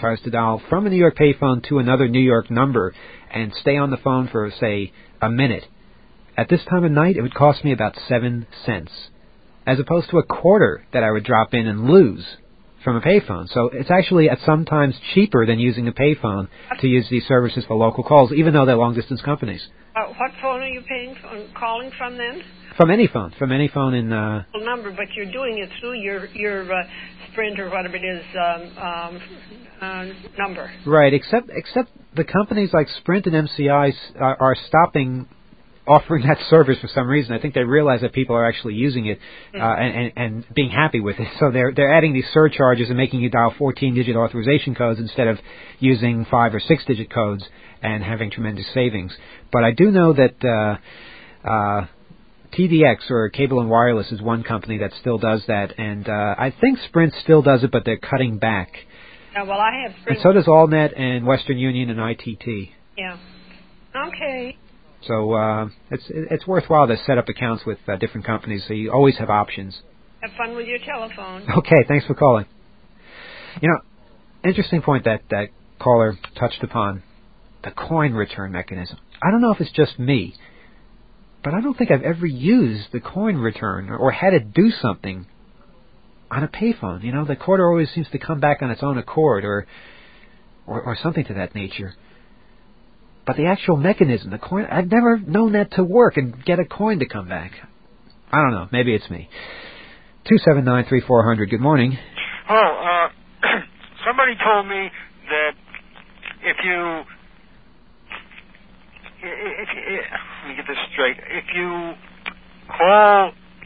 tries to dial from a New York payphone to another New York number and stay on the phone for, say, a minute, at this time of night, it would cost me about seven cents, as opposed to a quarter that I would drop in and lose from a payphone. So it's actually at sometimes cheaper than using a payphone to use these services for local calls, even though they're long-distance companies. Uh, what phone are you paying for, calling from then? From any phone, from any phone in... Uh, number, but you're doing it through your your uh, Sprint or whatever it is um, um, uh, number. Right, except except the companies like Sprint and M C I are, are stopping offering that service for some reason. I think they realize that people are actually using it uh, and, and, and being happy with it. So they're they're adding these surcharges and making you dial fourteen-digit authorization codes instead of using five or six-digit codes and having tremendous savings. But I do know that uh, uh, T D X, or Cable and Wireless, is one company that still does that, and uh, I think Sprint still does it, but they're cutting back. Uh, well, I have Sprint. And so does AllNet and Western Union and I T T. Yeah. Okay. So uh, it's it's worthwhile to set up accounts with uh, different companies, so you always have options. Have fun with your telephone. Okay, thanks for calling. You know, interesting point that that caller touched upon, the coin return mechanism. I don't know if it's just me, but I don't think I've ever used the coin return or, or had to do something on a payphone. You know, the quarter always seems to come back on its own accord, or or, or something to that nature. But the actual mechanism, the coin, I've never known that to work and get a coin to come back. I don't know. Maybe it's me. two seven nine, three four zero zero. Good morning. Oh, uh, somebody told me that if you... If, if, let me get this straight. If you call...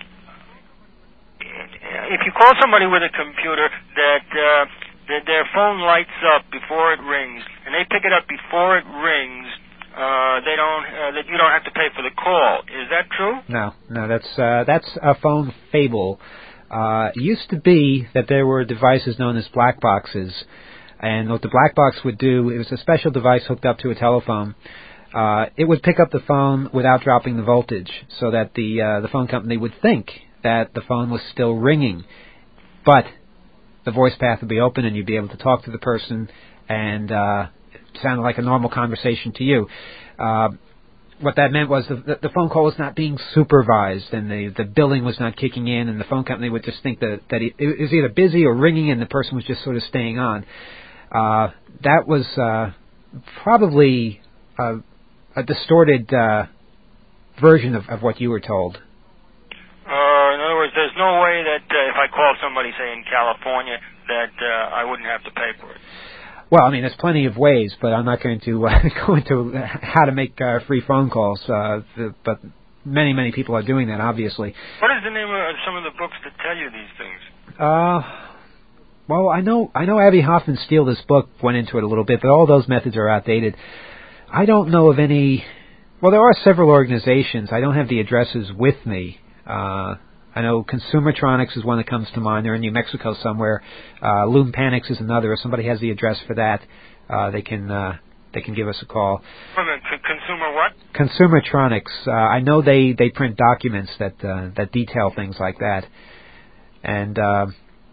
If you call somebody with a computer that... Uh, that their phone lights up before it rings, and they pick it up before it rings, uh, they don't, uh, that you don't have to pay for the call. Is that true? No, no, that's uh, that's a phone fable. Uh, it used to be that there were devices known as black boxes, and what the black box would do, it was a special device hooked up to a telephone. Uh, it would pick up the phone without dropping the voltage, so that the uh, the phone company would think that the phone was still ringing, but the voice path would be open and you'd be able to talk to the person, and uh, it sounded like a normal conversation to you. Uh, what that meant was the, the phone call was not being supervised, and the, the billing was not kicking in, and the phone company would just think that, that it, it was either busy or ringing, and the person was just sort of staying on. Uh, that was uh, probably a, a distorted uh, version of, of what you were told. Uh, in other words, there's no way that uh, if I called somebody, say, in California, that uh, I wouldn't have to pay for it. Well, I mean, there's plenty of ways, but I'm not going to uh, go into how to make uh, free phone calls. Uh, the, but many, many people are doing that, obviously. What is the name of some of the books that tell you these things? Uh, well, I know, I know Abby Hoffman Steele, this book, went into it a little bit, but all those methods are outdated. I don't know of any. Well, there are several organizations. I don't have the addresses with me. Uh, I know Consumertronics is one that comes to mind. They're in New Mexico somewhere. Uh, Loom Panics is another. If somebody has the address for that, uh, they can uh, they can give us a call. Consumer what? Consumertronics. Uh, I know they, they print documents that uh, that detail things like that. And uh,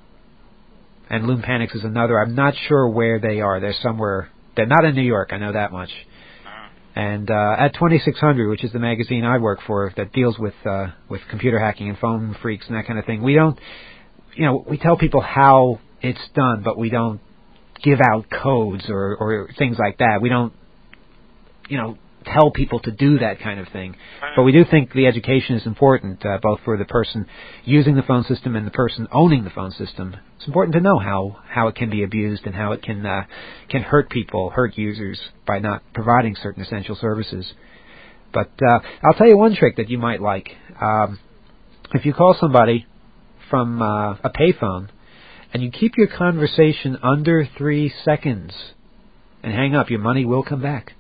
and Loom Panics is another. I'm not sure where they are. They're somewhere. They're not in New York. I know that much. And uh, at twenty-six hundred, which is the magazine I work for that deals with uh, with computer hacking and phone freaks and that kind of thing, we don't, you know, we tell people how it's done, but we don't give out codes or, or things like that. We don't, you know, tell people to do that kind of thing. But we do think the education is important, uh, both for the person using the phone system and the person owning the phone system. It's important to know how, how it can be abused and how it can uh, can hurt people, hurt users by not providing certain essential services. But uh, I'll tell you one trick that you might like. Um, if you call somebody from uh, a payphone and you keep your conversation under three seconds and hang up, your money will come back.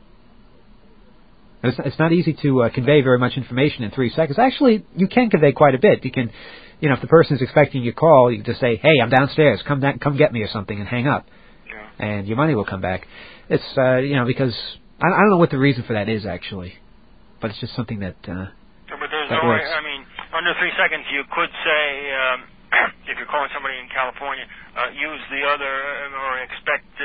It's, it's not easy to uh, convey very much information in three seconds. Actually, you can convey quite a bit. You can, you know, if the person is expecting your call, you can just say, "Hey, I'm downstairs. Come down, come get me," or something, and hang up, yeah. And your money will come back. It's, uh, you know, because I, I don't know what the reason for that is actually, but it's just something that. Uh, so, but there's that no works. way. I mean, under three seconds, you could say, um, if you're calling somebody in California, uh, use the other, or expect uh,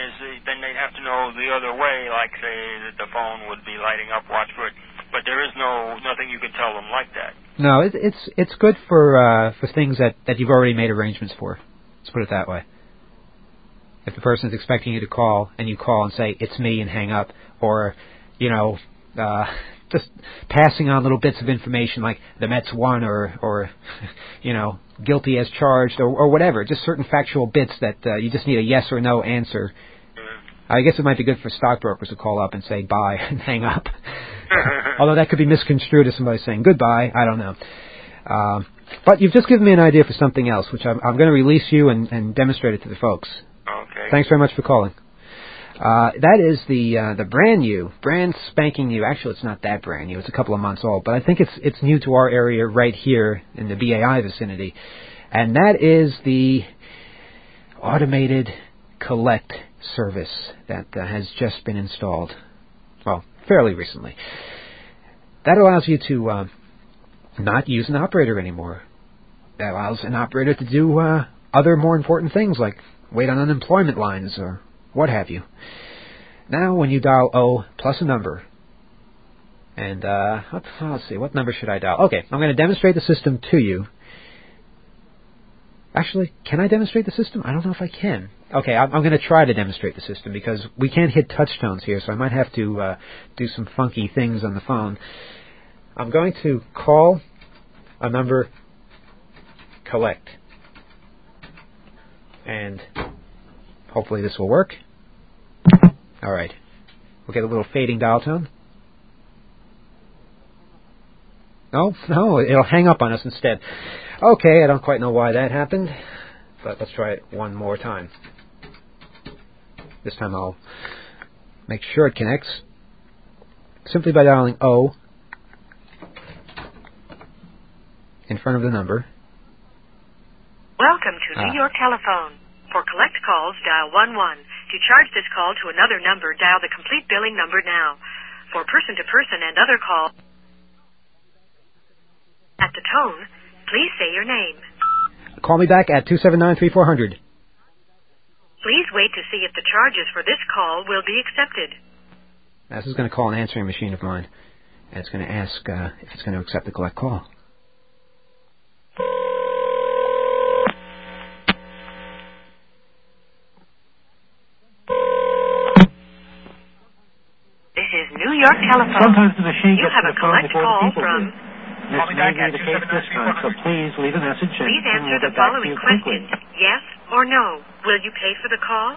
is uh, then they'd have to know the other way, like say that the phone would be lighting up, watch for it. But there is no nothing you can tell them like that. No, it, it's it's good for uh, for things that, that you've already made arrangements for. Let's put it that way. If the person's expecting you to call and you call and say it's me and hang up, or you know, uh, just passing on little bits of information like the Mets won, or or you know, guilty as charged, or, or whatever. Just certain factual bits that uh, you just need a yes or no answer. I guess it might be good for stockbrokers to call up and say bye and hang up. Although that could be misconstrued as somebody saying goodbye. I don't know. Uh, but you've just given me an idea for something else, which I'm, I'm going to release you and, and demonstrate it to the folks. Okay. Thanks very much for calling. Uh, that is the uh, the brand new, brand spanking new. Actually, it's not that brand new. It's a couple of months old, but I think it's it's new to our area right here in the B A I vicinity, and that is the automated collect service that uh, has just been installed, well, fairly recently. That allows you to uh, not use an operator anymore. That allows an operator to do uh, other more important things like wait on unemployment lines or what have you. Now when you dial O plus a number, and uh, let's see, what number should I dial? Okay, I'm going to demonstrate the system to you. Actually, can I demonstrate the system? I don't know if I can. Okay, I'm, I'm going to try to demonstrate the system because we can't hit touch tones here, so I might have to uh, do some funky things on the phone. I'm going to call a number collect, and hopefully this will work. All right, we'll get a little fading dial tone. No, no, it'll hang up on us instead. Okay, I don't quite know why that happened, but let's try it one more time. This time I'll make sure it connects simply by dialing O in front of the number. Welcome to Ah. New York Telephone. For collect calls, dial one one. To charge this call to another number, dial the complete billing number now. For person-to-person and other calls, at the tone, please say your name. Call me back at two seven nine, three four zero zero. Please wait to see if the charges for this call will be accepted. Now, this is going to call an answering machine of mine, and it's going to ask uh, if it's going to accept the collect call. This is New York Telephone. Sometimes the machine You gets have to a the phone collect before the call people from... do. This may be the case this time, so please leave a message and Please and answer we'll the get back to following you quickly. question. Yes or no? Will you pay for the call?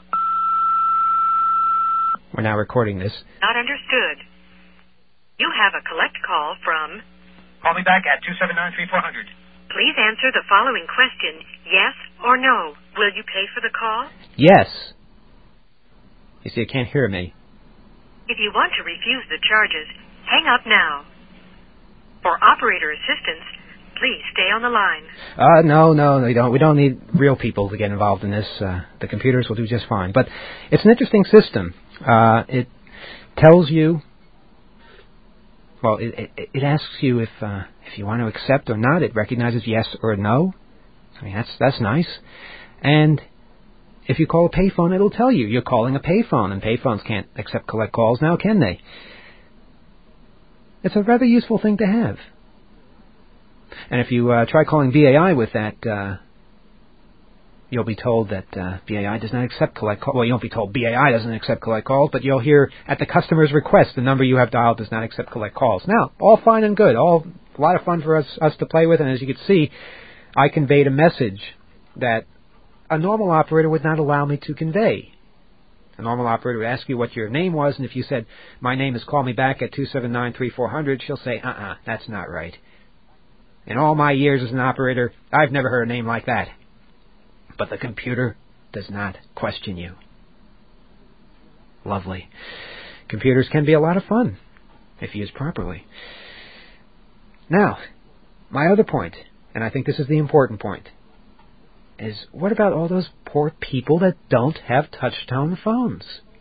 We're now recording this. Not understood. You have a collect call from... Call me back at two seven nine, three four zero zero. Please answer the following question. Yes or no? Will you pay for the call? Yes. You see, it can't hear me. If you want to refuse the charges, hang up now. For operator assistance, please stay on the line. Uh, no, no, we don't. We don't need real people to get involved in this. Uh, the computers will do just fine. But it's an interesting system. Uh, it tells you. Well, it, it, it asks you if uh, if you want to accept or not. It recognizes yes or no. I mean, that's that's nice. And if you call a payphone, it'll tell you you're calling a payphone, and payphones can't accept collect calls now, can they? It's a rather useful thing to have. And if you uh, try calling B A I with that, uh, you'll be told that uh, B A I does not accept collect calls. Well, you won't be told B A I doesn't accept collect calls, but you'll hear at the customer's request the number you have dialed does not accept collect calls. Now, all fine and good, all a lot of fun for us us to play with, and as you can see, I conveyed a message that a normal operator would not allow me to convey. A normal operator would ask you what your name was, and if you said, my name is call me back at two seven nine, three four zero zero, she'll say, uh-uh, that's not right. In all my years as an operator, I've never heard a name like that. But the computer does not question you. Lovely. Computers can be a lot of fun, if used properly. Now, my other point, and I think this is the important point, is what about all those poor people that don't have touch-tone phones?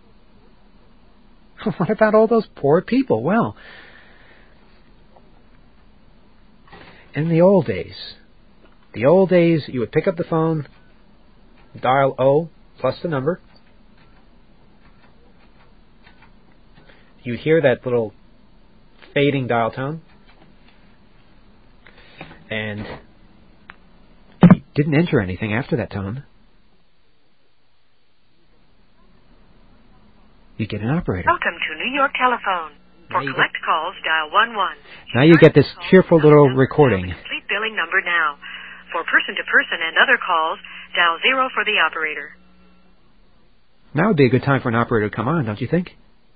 What about all those poor people? Well, in the old days, the old days, you would pick up the phone, dial O plus the number, you'd hear that little fading dial tone, and if you didn't enter anything after that tone, you get an operator. Welcome to New York Telephone. For collect calls, dial one one. Now you get this cheerful little recording. Complete billing number now. For person-to-person and other calls, dial zero for the operator. Now would be a good time for an operator to come on, don't you think?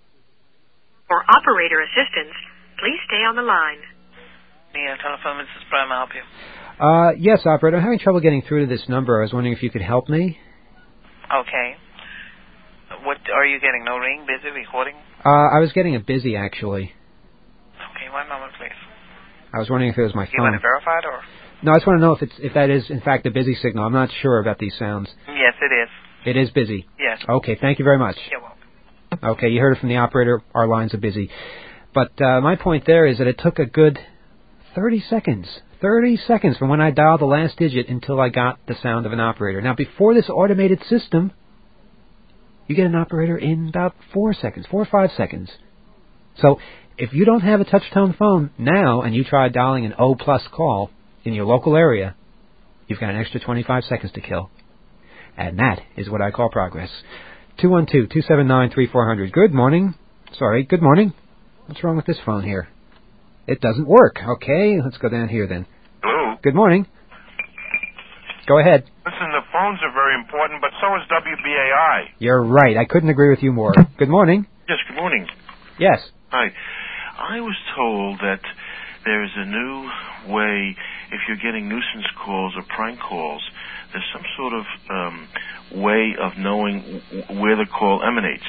For operator assistance, please stay on the line. New York Telephone, this is Brian. I'll help you. Uh, yes, operator. I'm having trouble getting through to this number. I was wondering if you could help me. Okay. What are you getting? No ring? Busy? Recording? Uh, I was getting a busy, actually. Okay, one moment, please. I was wondering if it was my You phone. want it verified, or? No, I just want to know if it's if that is, in fact, a busy signal. I'm not sure about these sounds. Yes, it is. It is busy? Yes. Okay, thank you very much. You're welcome. Okay, you heard it from the operator. Our lines are busy. But uh, my point there is that it took a good thirty seconds. thirty seconds from when I dialed the last digit until I got the sound of an operator. Now, before this automated system, you get an operator in about four seconds, four or five seconds. So if you don't have a touch-tone phone now and you try dialing an O-plus call in your local area, you've got an extra twenty-five seconds to kill. And that is what I call progress. two one two, two seven nine, three four zero zero. Good morning. Sorry, good morning. What's wrong with this phone here? It doesn't work. Okay, let's go down here then. Hello. Good morning. Go ahead. Listen, the phones are very important, but so is W B A I. You're right. I couldn't agree with you more. Good morning. Yes, good morning. Yes. Hi. I was told that there's a new way, if you're getting nuisance calls or prank calls, there's some sort of um, way of knowing w- where the call emanates.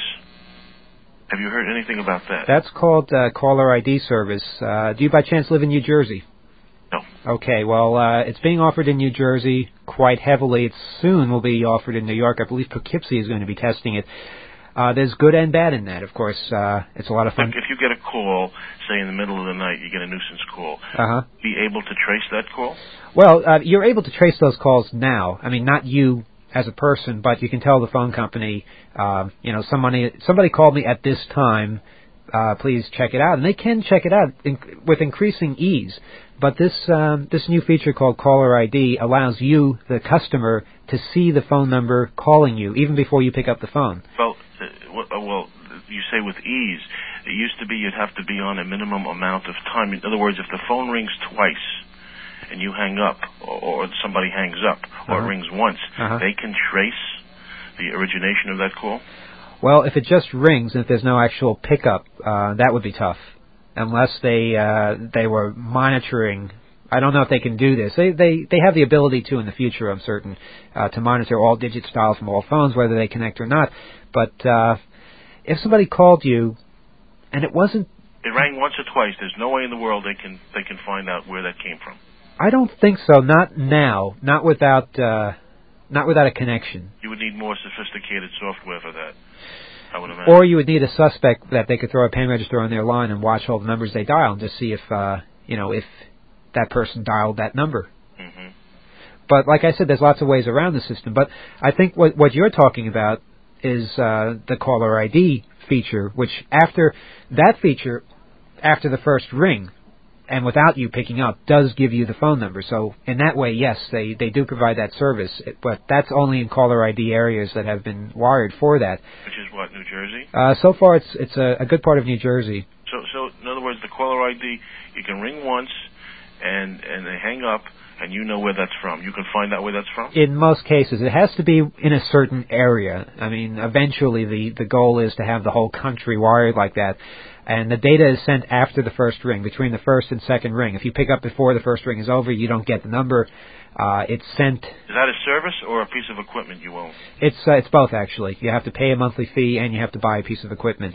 Have you heard anything about that? That's called uh, caller I D service. Uh, do you by chance live in New Jersey? No. Okay, well, uh, it's being offered in New Jersey quite heavily. It soon will be offered in New York. I believe Poughkeepsie is going to be testing it. Uh, there's good and bad in that, of course. Uh, it's a lot of fun. Like if you get a call, say in the middle of the night, you get a nuisance call, uh-huh. be able to trace that call? Well, uh, you're able to trace those calls now. I mean, not you as a person, but you can tell the phone company, uh, you know, somebody somebody called me at this time. Uh, please check it out, and they can check it out in, with increasing ease. But this um, this new feature called Caller I D allows you, the customer, to see the phone number calling you even before you pick up the phone. Well, uh, well, you say with ease. It used to be you'd have to be on a minimum amount of time. In other words, if the phone rings twice and you hang up, or, or somebody hangs up, or uh-huh. it rings once, uh-huh. they can trace the origination of that call? Well, if it just rings and if there's no actual pickup, uh, that would be tough. Unless they uh, they were monitoring. I don't know if they can do this. They they they have the ability to in the future, I'm certain, uh, to monitor all digits dialed from all phones, whether they connect or not. But uh, if somebody called you and it wasn't, it rang once or twice. There's no way in the world they can they can find out where that came from. I don't think so. Not now. Not without uh, not without a connection. You would need more sophisticated software for that, I would imagine. Or you would need a suspect that they could throw a pen register on their line and watch all the numbers they dial and just see if uh, you know if that person dialed that number. Mm-hmm. But like I said, there's lots of ways around the system. But I think what what you're talking about is uh, the caller I D feature, which after that feature, after the first ring, and without you picking up, does give you the phone number. So in that way, yes, they, they do provide that service. But that's only in caller I D areas that have been wired for that. Which is what, New Jersey? Uh, so far, it's it's a, a good part of New Jersey. So, so in other words, the caller I D, you can ring once, and and they hang up, and you know where that's from. You can find out where that's from? In most cases. It has to be in a certain area. I mean, eventually the, the goal is to have the whole country wired like that. And the data is sent after the first ring, between the first and second ring. If you pick up before the first ring is over, you don't get the number. Uh, it's sent... Is that a service or a piece of equipment you own? It's uh, it's both, actually. You have to pay a monthly fee and you have to buy a piece of equipment.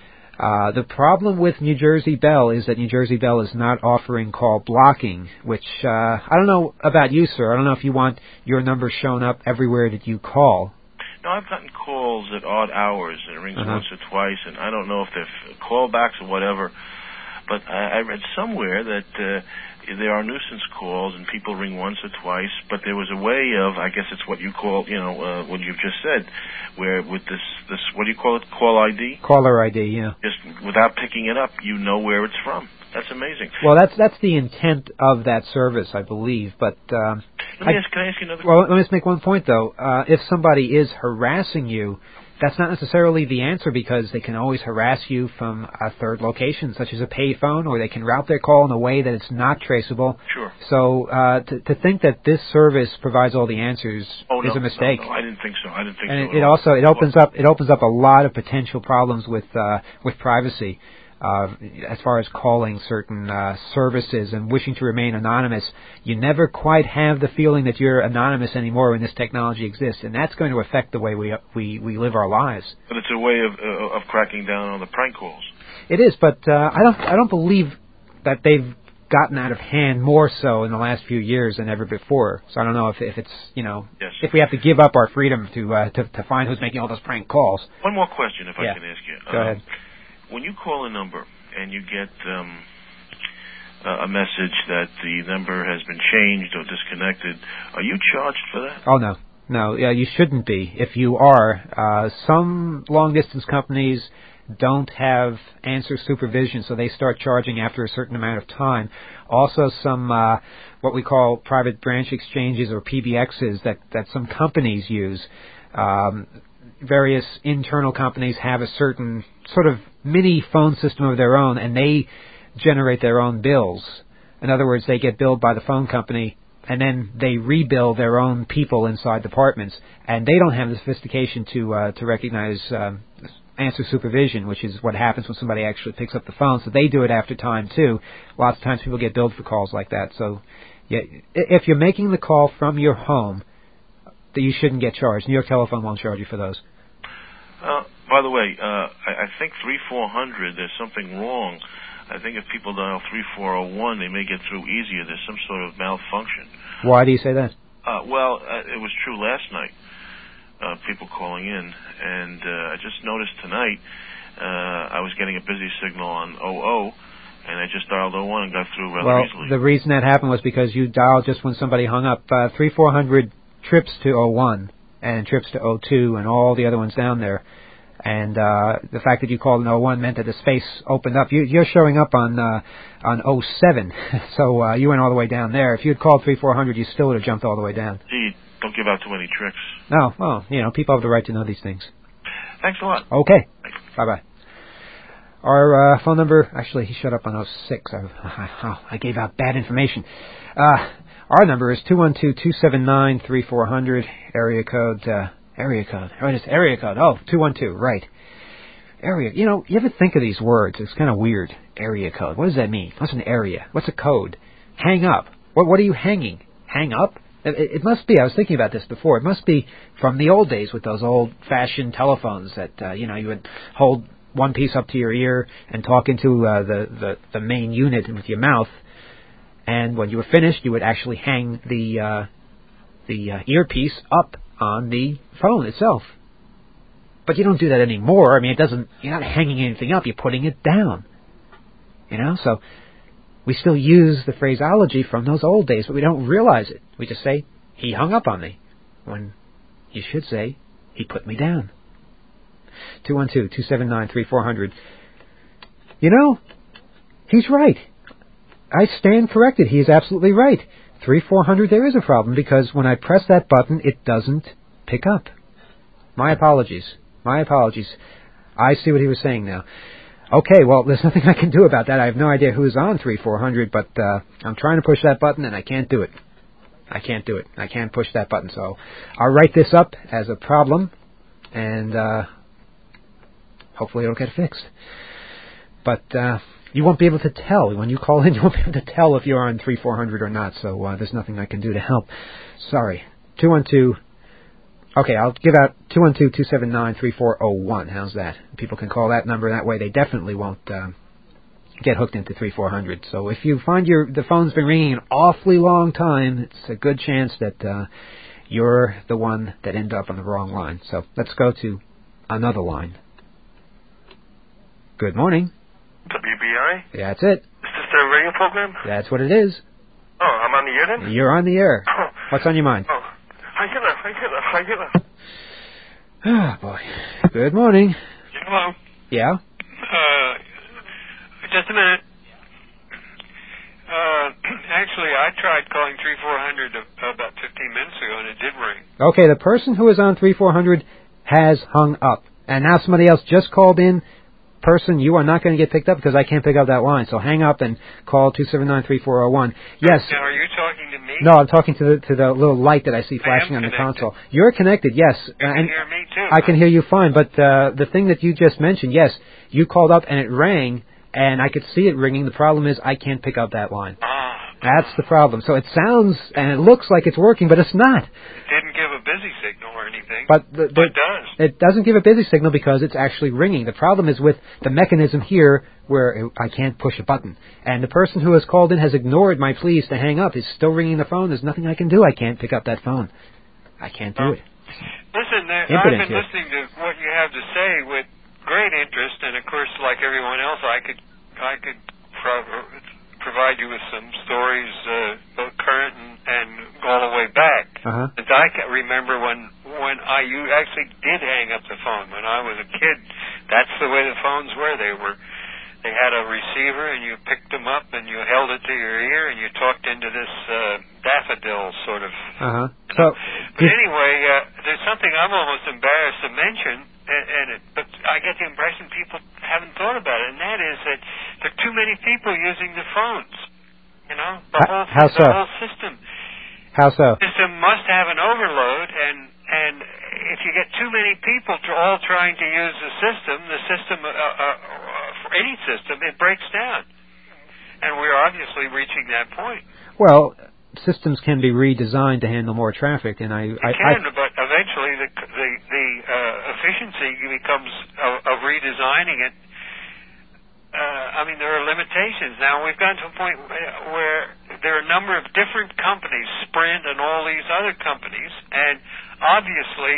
Uh, the problem with New Jersey Bell is that New Jersey Bell is not offering call blocking, which, uh, I don't know about you, sir. I don't know if you want your number shown up everywhere that you call. No, I've gotten calls at odd hours, and it rings uh-huh. once or twice, and I don't know if they're callbacks or whatever. But I, I read somewhere that uh, there are nuisance calls and people ring once or twice, but there was a way of, I guess it's what you call, you know, uh, what you've just said, where with this, this, what do you call it, call I D? Caller I D, yeah. Just without picking it up, you know where it's from. That's amazing. Well, that's that's the intent of that service, I believe. But um, let me I, ask, can I ask you another? Well, let me just make one point though. Uh, if somebody is harassing you, that's not necessarily the answer, because they can always harass you from a third location, such as a payphone, or they can route their call in a way that it's not traceable. Sure. So uh, to, to think that this service provides all the answers oh, is no, a mistake. No, no, I didn't think so. I didn't think and so. And it, it also it opens up it opens up a lot of potential problems with uh, with privacy. Uh, as far as calling certain uh, services and wishing to remain anonymous, you never quite have the feeling that you're anonymous anymore when this technology exists, and that's going to affect the way we we, we live our lives. But it's a way of uh, of cracking down on the prank calls. It is, but uh, I don't I don't believe that they've gotten out of hand more so in the last few years than ever before. So I don't know if if it's you know yes. if we have to give up our freedom to uh, to to find who's making all those prank calls. One more question, if yeah. I can ask you. Go um, ahead. When you call a number and you get um, a message that the number has been changed or disconnected, are you charged for that? Oh, no. No, yeah, you shouldn't be. If you are, uh, some long-distance companies don't have answer supervision, so they start charging after a certain amount of time. Also, some uh, what we call private branch exchanges or P B Xs that, that some companies use. Um, various internal companies have a certain sort of mini phone system of their own, and they generate their own bills. In other words, they get billed by the phone company, and then they rebill their own people inside departments, and they don't have the sophistication to uh, to recognize um, answer supervision, which is what happens when somebody actually picks up the phone. So they do it after time too. Lots of times people get billed for calls like that. So yeah, if you're making the call from your home, that you shouldn't get charged. New York Telephone won't charge you for those. Uh, by the way, uh, I, I think three four hundred, there's something wrong. I think if people dial three four zero one, they may get through easier. There's some sort of malfunction. Why do you say that? Uh, well, uh, it was true last night, uh, people calling in. And uh, I just noticed tonight uh, I was getting a busy signal on oh oh, and I just dialed oh one and got through rather well, easily. The reason that happened was because you dialed just when somebody hung up. Uh, three four hundred trips to oh one and trips to oh two and all the other ones down there. And uh, the fact that you called an oh one meant that the space opened up. You, you're showing up on uh, on oh seven, so uh, you went all the way down there. If you had called three four hundred, you still would have jumped all the way down. Gee, don't give out too many tricks. No, well, you know, people have the right to know these things. Thanks a lot. Okay, bye-bye. Our uh, phone number, actually, he shut up on oh six. I, I, I gave out bad information. Uh, our number is two one two, two seven nine, three four zero zero, area code... Uh, Area code. Right, it's area code. Oh, two one two, right. Area. You know, you ever think of these words? It's kind of weird. Area code. What does that mean? What's an area? What's a code? Hang up. What What are you hanging? Hang up? It, it must be, I was thinking about this before, it must be from the old days with those old-fashioned telephones that, uh, you know, you would hold one piece up to your ear and talk into uh, the, the, the main unit with your mouth, and when you were finished, you would actually hang the, uh, the uh, earpiece up on the phone itself. But you don't do that anymore. I mean, it doesn't, you're not hanging anything up, you're putting it down. You know, so we still use the phraseology from those old days, but we don't realize it. We just say, he hung up on me, when you should say, he put me down. two one two, two seven nine, three four zero zero. You know, he's right. I stand corrected. He is absolutely right. three four hundred, there is a problem, because when I press that button, it doesn't pick up. My apologies. My apologies. I see what he was saying now. Okay, well, there's nothing I can do about that. I have no idea who's on three four hundred, but uh, I'm trying to push that button, and I can't do it. I can't do it. I can't push that button. So I'll write this up as a problem, and uh, hopefully it'll get fixed. But... Uh, You won't be able to tell. When you call in, you won't be able to tell if you're on three four hundred or not, so uh, there's nothing I can do to help. Sorry. two one two... Okay, I'll give out two one two, two seven nine, three four zero one. How's that? People can call that number. That way they definitely won't uh, get hooked into three four hundred. So if you find your the phone's been ringing an awfully long time, it's a good chance that uh, you're the one that ended up on the wrong line. So let's go to another line. Good morning. W B I? I? That's it. Is this the radio program? That's what it is. Oh, I'm on the air then? You're on the air. Oh. What's on your mind? Oh. Hi, Hitler. Hi, Hitler. Hi, Hitler. Oh, boy. Good morning. Hello. Yeah? Uh, just a minute. Uh, actually, I tried calling three four hundred about fifteen minutes ago, and it did ring. Okay, the person who is on three four hundred has hung up. And now somebody else just called in. Person, you are not going to get picked up because I can't pick up that line. So hang up and call two seven nine, three four zero one. Yes. Now, are you talking to me? No, I'm talking to the to the little light that I see flashing I on the connected. console. You're connected, yes. You can and hear me too. I can hear you fine, but uh, the thing that you just mentioned, yes, you called up and it rang, and I could see it ringing. The problem is I can't pick up that line. Ah. That's the problem. So it sounds and it looks like it's working, but it's not. It didn't give a busy signal or anything. But the, the, it does. It doesn't give a busy signal because it's actually ringing. The problem is with the mechanism here where I can't push a button. And the person who has called in has ignored my pleas to hang up. It's still ringing the phone. There's nothing I can do. I can't pick up that phone. I can't do Oh. it. Listen, there, I've Impotent been here. listening to what you have to say with great interest, and of course, like everyone else, I could, I could pro- provide you with some stories, uh, both current and, and all the way back. Uh-huh. And I can remember when, when I you actually did hang up the phone when I was a kid. That's the way the phones were. They were, they had a receiver, and you picked them up, and you held it to your ear, and you talked into this uh, daffodil sort of. Uh-huh. So, But anyway, uh, there's something I'm almost embarrassed to mention, and, and it, but I get the impression people haven't thought about it, and that is that there are too many people using the phones. You know, the H- whole how the so? whole system. How so? The system must have an overload, and and if you get too many people to all trying to use the system, the system, uh, uh, for any system, it breaks down, and we're obviously reaching that point. Well, systems can be redesigned to handle more traffic, and I... It I, can, I but eventually the the, the uh, efficiency becomes of, of redesigning it. Uh, I mean, there are limitations. Now, we've gotten to a point where there are a number of different companies, Sprint and all these other companies, and obviously,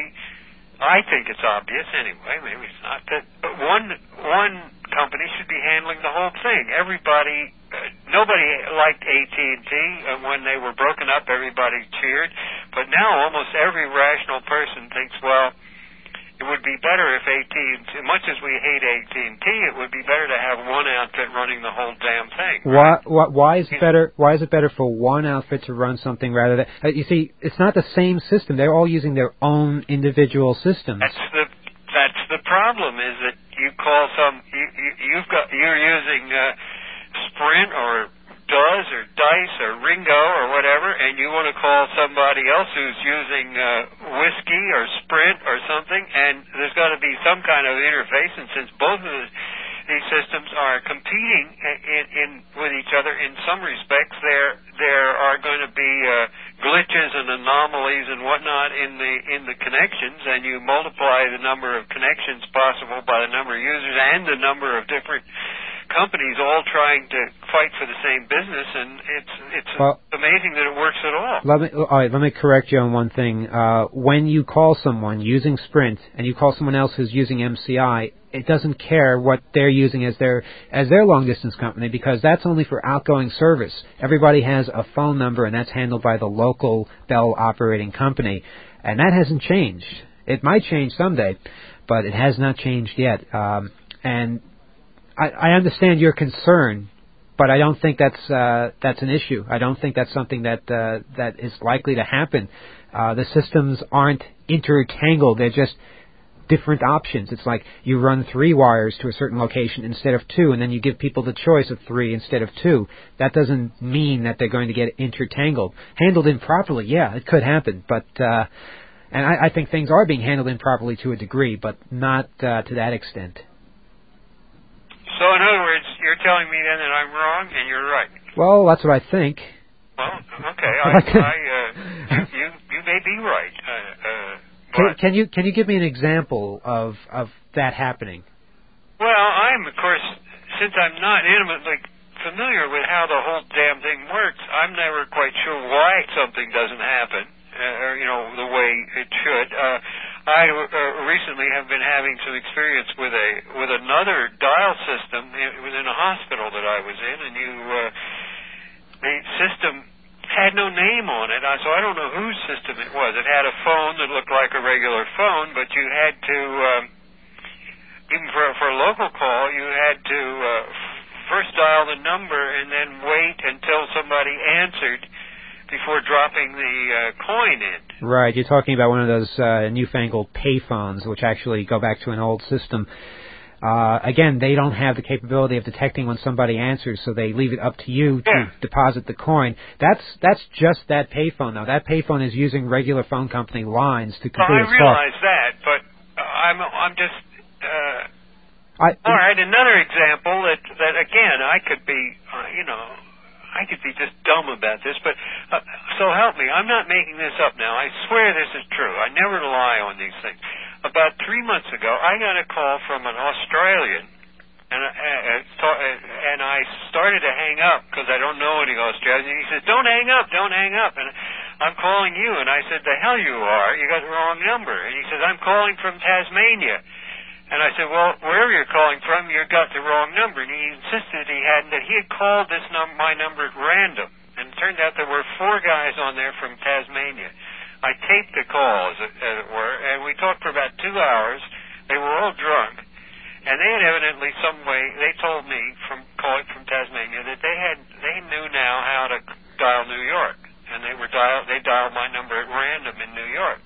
I think it's obvious anyway, maybe it's not, that one one company should be handling the whole thing. Everybody, uh, nobody liked A T and T, and when they were broken up, everybody cheered, but now almost every rational person thinks, well, it would be better if A T and T, much as we hate A T and T, it would be better to have one outfit running the whole damn thing. Why, why, why is it better? Why is it better for one outfit to run something rather than? Uh, you see, it's not the same system. They're all using their own individual systems. That's the that's the problem. Is that you call some you, you you've got you're using uh, Sprint or Does or Dice or Ringo or whatever, and you want to call somebody else who's using uh, Whiskey or Sprint or something, and there's got to be some kind of interface. And since both of the, these systems are competing in, in with each other in some respects, there there are going to be uh, glitches and anomalies and whatnot in the in the connections, and you multiply the number of connections possible by the number of users and the number of different companies all trying to fight for the same business, and it's it's well, amazing that it works at all. Let me all right. Let me correct you on one thing. Uh, when you call someone using Sprint and you call someone else who's using M C I, it doesn't care what they're using as their as their long distance company, because that's only for outgoing service. Everybody has a phone number, and that's handled by the local Bell operating company, and that hasn't changed. It might change someday, but it has not changed yet. Um, and I, I understand your concern, but I don't think that's uh, that's an issue. I don't think that's something that uh, that is likely to happen. Uh, the systems aren't intertangled; they're just different options. It's like you run three wires to a certain location instead of two, and then you give people the choice of three instead of two. That doesn't mean that they're going to get intertangled. Handled improperly, yeah, it could happen, but uh, and I, I think things are being handled improperly to a degree, but not uh, to that extent. So, in other words, you're telling me then that I'm wrong and you're right. Well, that's what I think. Well, okay, I, I uh, you, you you may be right. Uh, uh, can, can you can you give me an example of of that happening? Well, I'm of course, since I'm not intimately familiar with how the whole damn thing works, I'm never quite sure why something doesn't happen, uh, or you know, the way it should. Uh, I uh, recently have been having some experience with a with another dial system. It was in a hospital that I was in, and you uh, the system had no name on it, so I don't know whose system it was. It had a phone that looked like a regular phone, but you had to, um, even for, for a local call, you had to uh, first dial the number and then wait until somebody answered before dropping the uh, coin in. Right, you're talking about one of those uh, newfangled payphones, which actually go back to an old system. Uh, again, they don't have the capability of detecting when somebody answers, so they leave it up to you to yeah. deposit the coin. That's that's just that payphone, though. That payphone is using regular phone company lines to complete well, I its call. realize that, but uh, I'm I'm just. Uh, I, all right, another example that that again I could be, uh, you know, I could be just dumb about this, but uh, so help me, I'm not making this up now. I swear this is true. I never lie on these things. About three months ago, I got a call from an Australian, and I, and I started to hang up because I don't know any Australians. He says, "Don't hang up, don't hang up." And I'm calling you, and I said, "The hell you are! You got the wrong number." And he says, "I'm calling from Tasmania." And I said, "Well, wherever you're calling from, you got the wrong number." And he insisted he hadn't, that he had called this num- my number at random. And it turned out there were four guys on there from Tasmania. I taped the call, as it, as it were, and we talked for about two hours. They were all drunk, and they had evidently some way. They told me from calling from Tasmania that they had they knew now how to dial New York, and they were dial they dialed my number at random in New York.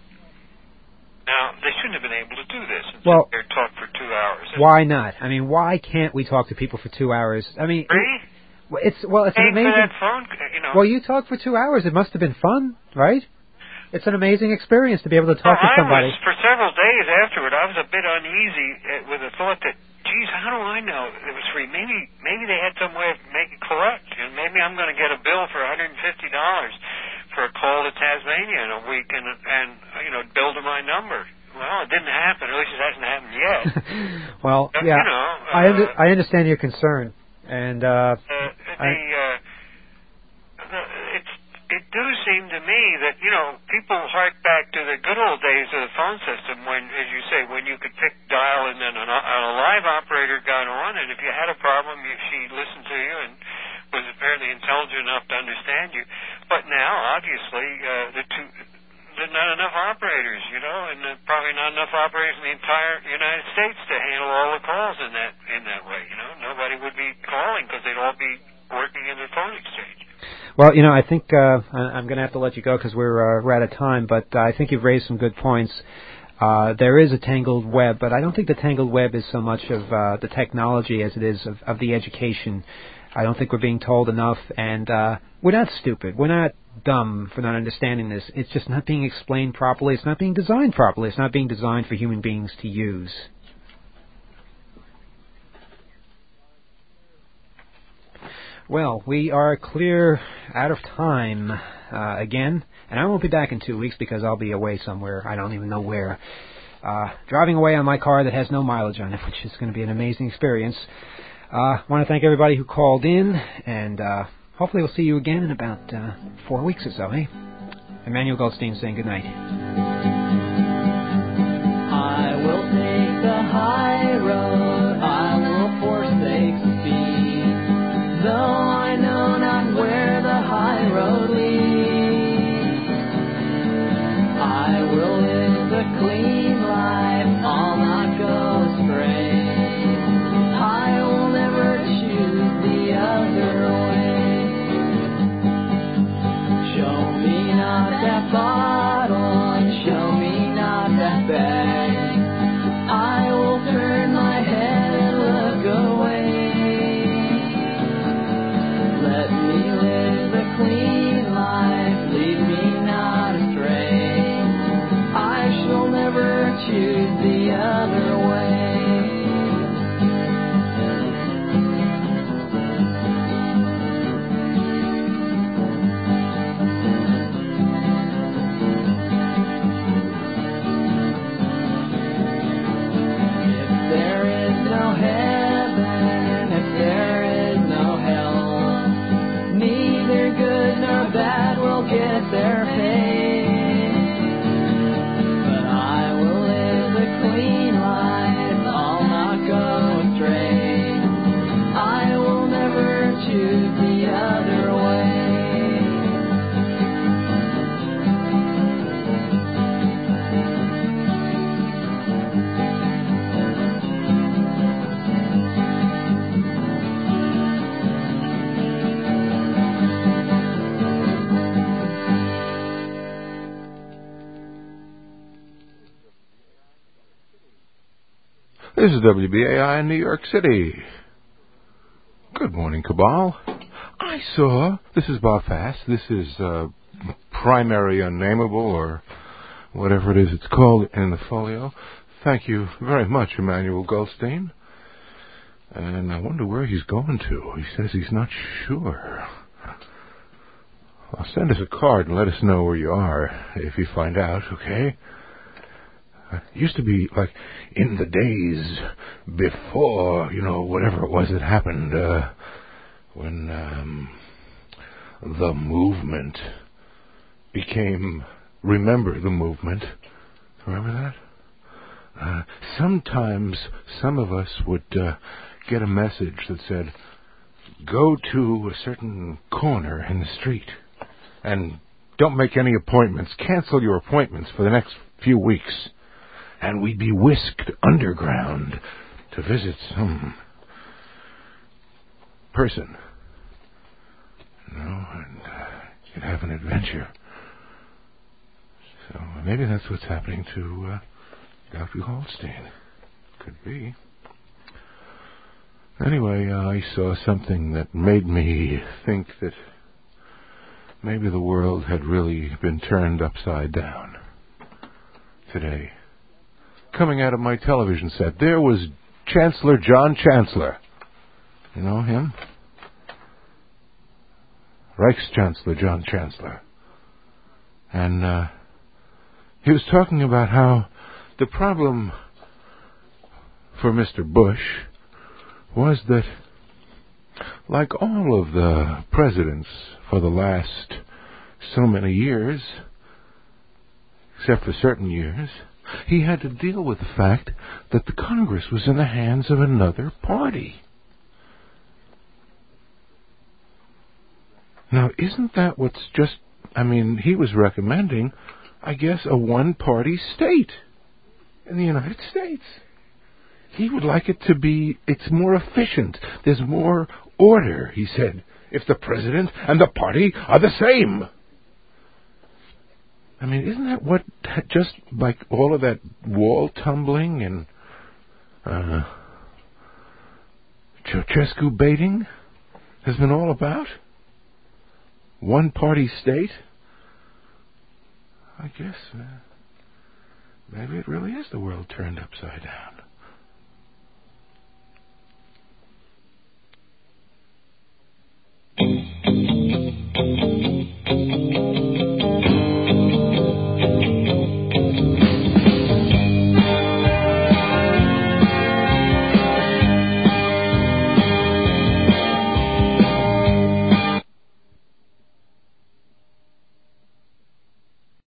Now they shouldn't have been able to do this and well, sit there talk for two hours. Why not? I mean, why can't we talk to people for two hours? I mean, Free? it's well, it's an Paying amazing. for that phone, you know. Well, you talked for two hours. It must have been fun, right? It's an amazing experience to be able to talk well, to somebody. I was, for several days afterward, I was a bit uneasy uh, with the thought that, geez, how do I know it was free? Maybe maybe they had some way of making it correct, and maybe I'm going to get a bill for one hundred fifty dollars for a call to Tasmania in a week, and, and you know, bill to my number. Well, it didn't happen. At least it hasn't happened yet. well, uh, yeah, you know, uh, I under, I understand your concern, and uh, uh, the I, uh, the, it's. It do seem to me that, you know, people hark back to the good old days of the phone system when, as you say, when you could pick dial and then a, a live operator got on, and if you had a problem, you, she listened to you and was fairly intelligent enough to understand you. But now, obviously, uh, the two, there are not enough operators, you know, and uh, probably not enough operators in the entire United States to handle all the calls in that in that way, you know. Nobody would be calling because they'd all be working in the phone exchange. Well, you know, I think uh, I'm going to have to let you go because we're, uh, we're out of time, but uh, I think you've raised some good points. Uh, there is a tangled web, but I don't think the tangled web is so much of uh, the technology as it is of, of the education. I don't think we're being told enough, and uh, we're not stupid. We're not dumb for not understanding this. It's just not being explained properly. It's not being designed properly. It's not being designed for human beings to use. Well, we are clear out of time uh, again, and I won't be back in two weeks because I'll be away somewhere. I don't even know where. Uh, driving away on my car that has no mileage on it, which is going to be an amazing experience. I uh, want to thank everybody who called in, and uh, hopefully we'll see you again in about uh, four weeks or so, eh? Emmanuel Goldstein saying good night. I will take the high road, I will forsake speed, though I know not where the high road leads. I will live a clean life, I'll not go astray. I will never choose the other way. Show me not that bottle This is W B A I in New York City. Good morning, Cabal. I saw, this is Bob Fast, this is uh, primary unnameable, or whatever it is it's called in the folio. Thank you very much, Emmanuel Goldstein. And I wonder where he's going to. He says he's not sure. Well, send us a card and let us know where you are if you find out, okay? It used to be like in the days before, you know, whatever it was that happened, uh, when um, the movement became, remember the movement, remember that? Uh, sometimes some of us would uh, get a message that said, go to a certain corner in the street and don't make any appointments, cancel your appointments for the next few weeks. And we'd be whisked underground to visit some person, you know, and uh, you'd have an adventure. So maybe that's what's happening to uh, Doctor Goldstein. Could be. Anyway, uh, I saw something that made me think that maybe the world had really been turned upside down today. Coming out of my television set, there was Chancellor John Chancellor. You know him? Reichschancellor John Chancellor. And uh, he was talking about how the problem for Mister Bush was that, like all of the presidents for the last so many years, except for certain years, he had to deal with the fact that the Congress was in the hands of another party. Now, isn't that what's just, I mean, he was recommending, I guess, a one-party state in the United States. He would like it to be, it's more efficient. There's more order, he said, if the president and the party are the same. I mean, isn't that what, just like all of that wall tumbling and uh, Ceausescu baiting has been all about? One-party state? I guess uh, maybe it really is the world turned upside down.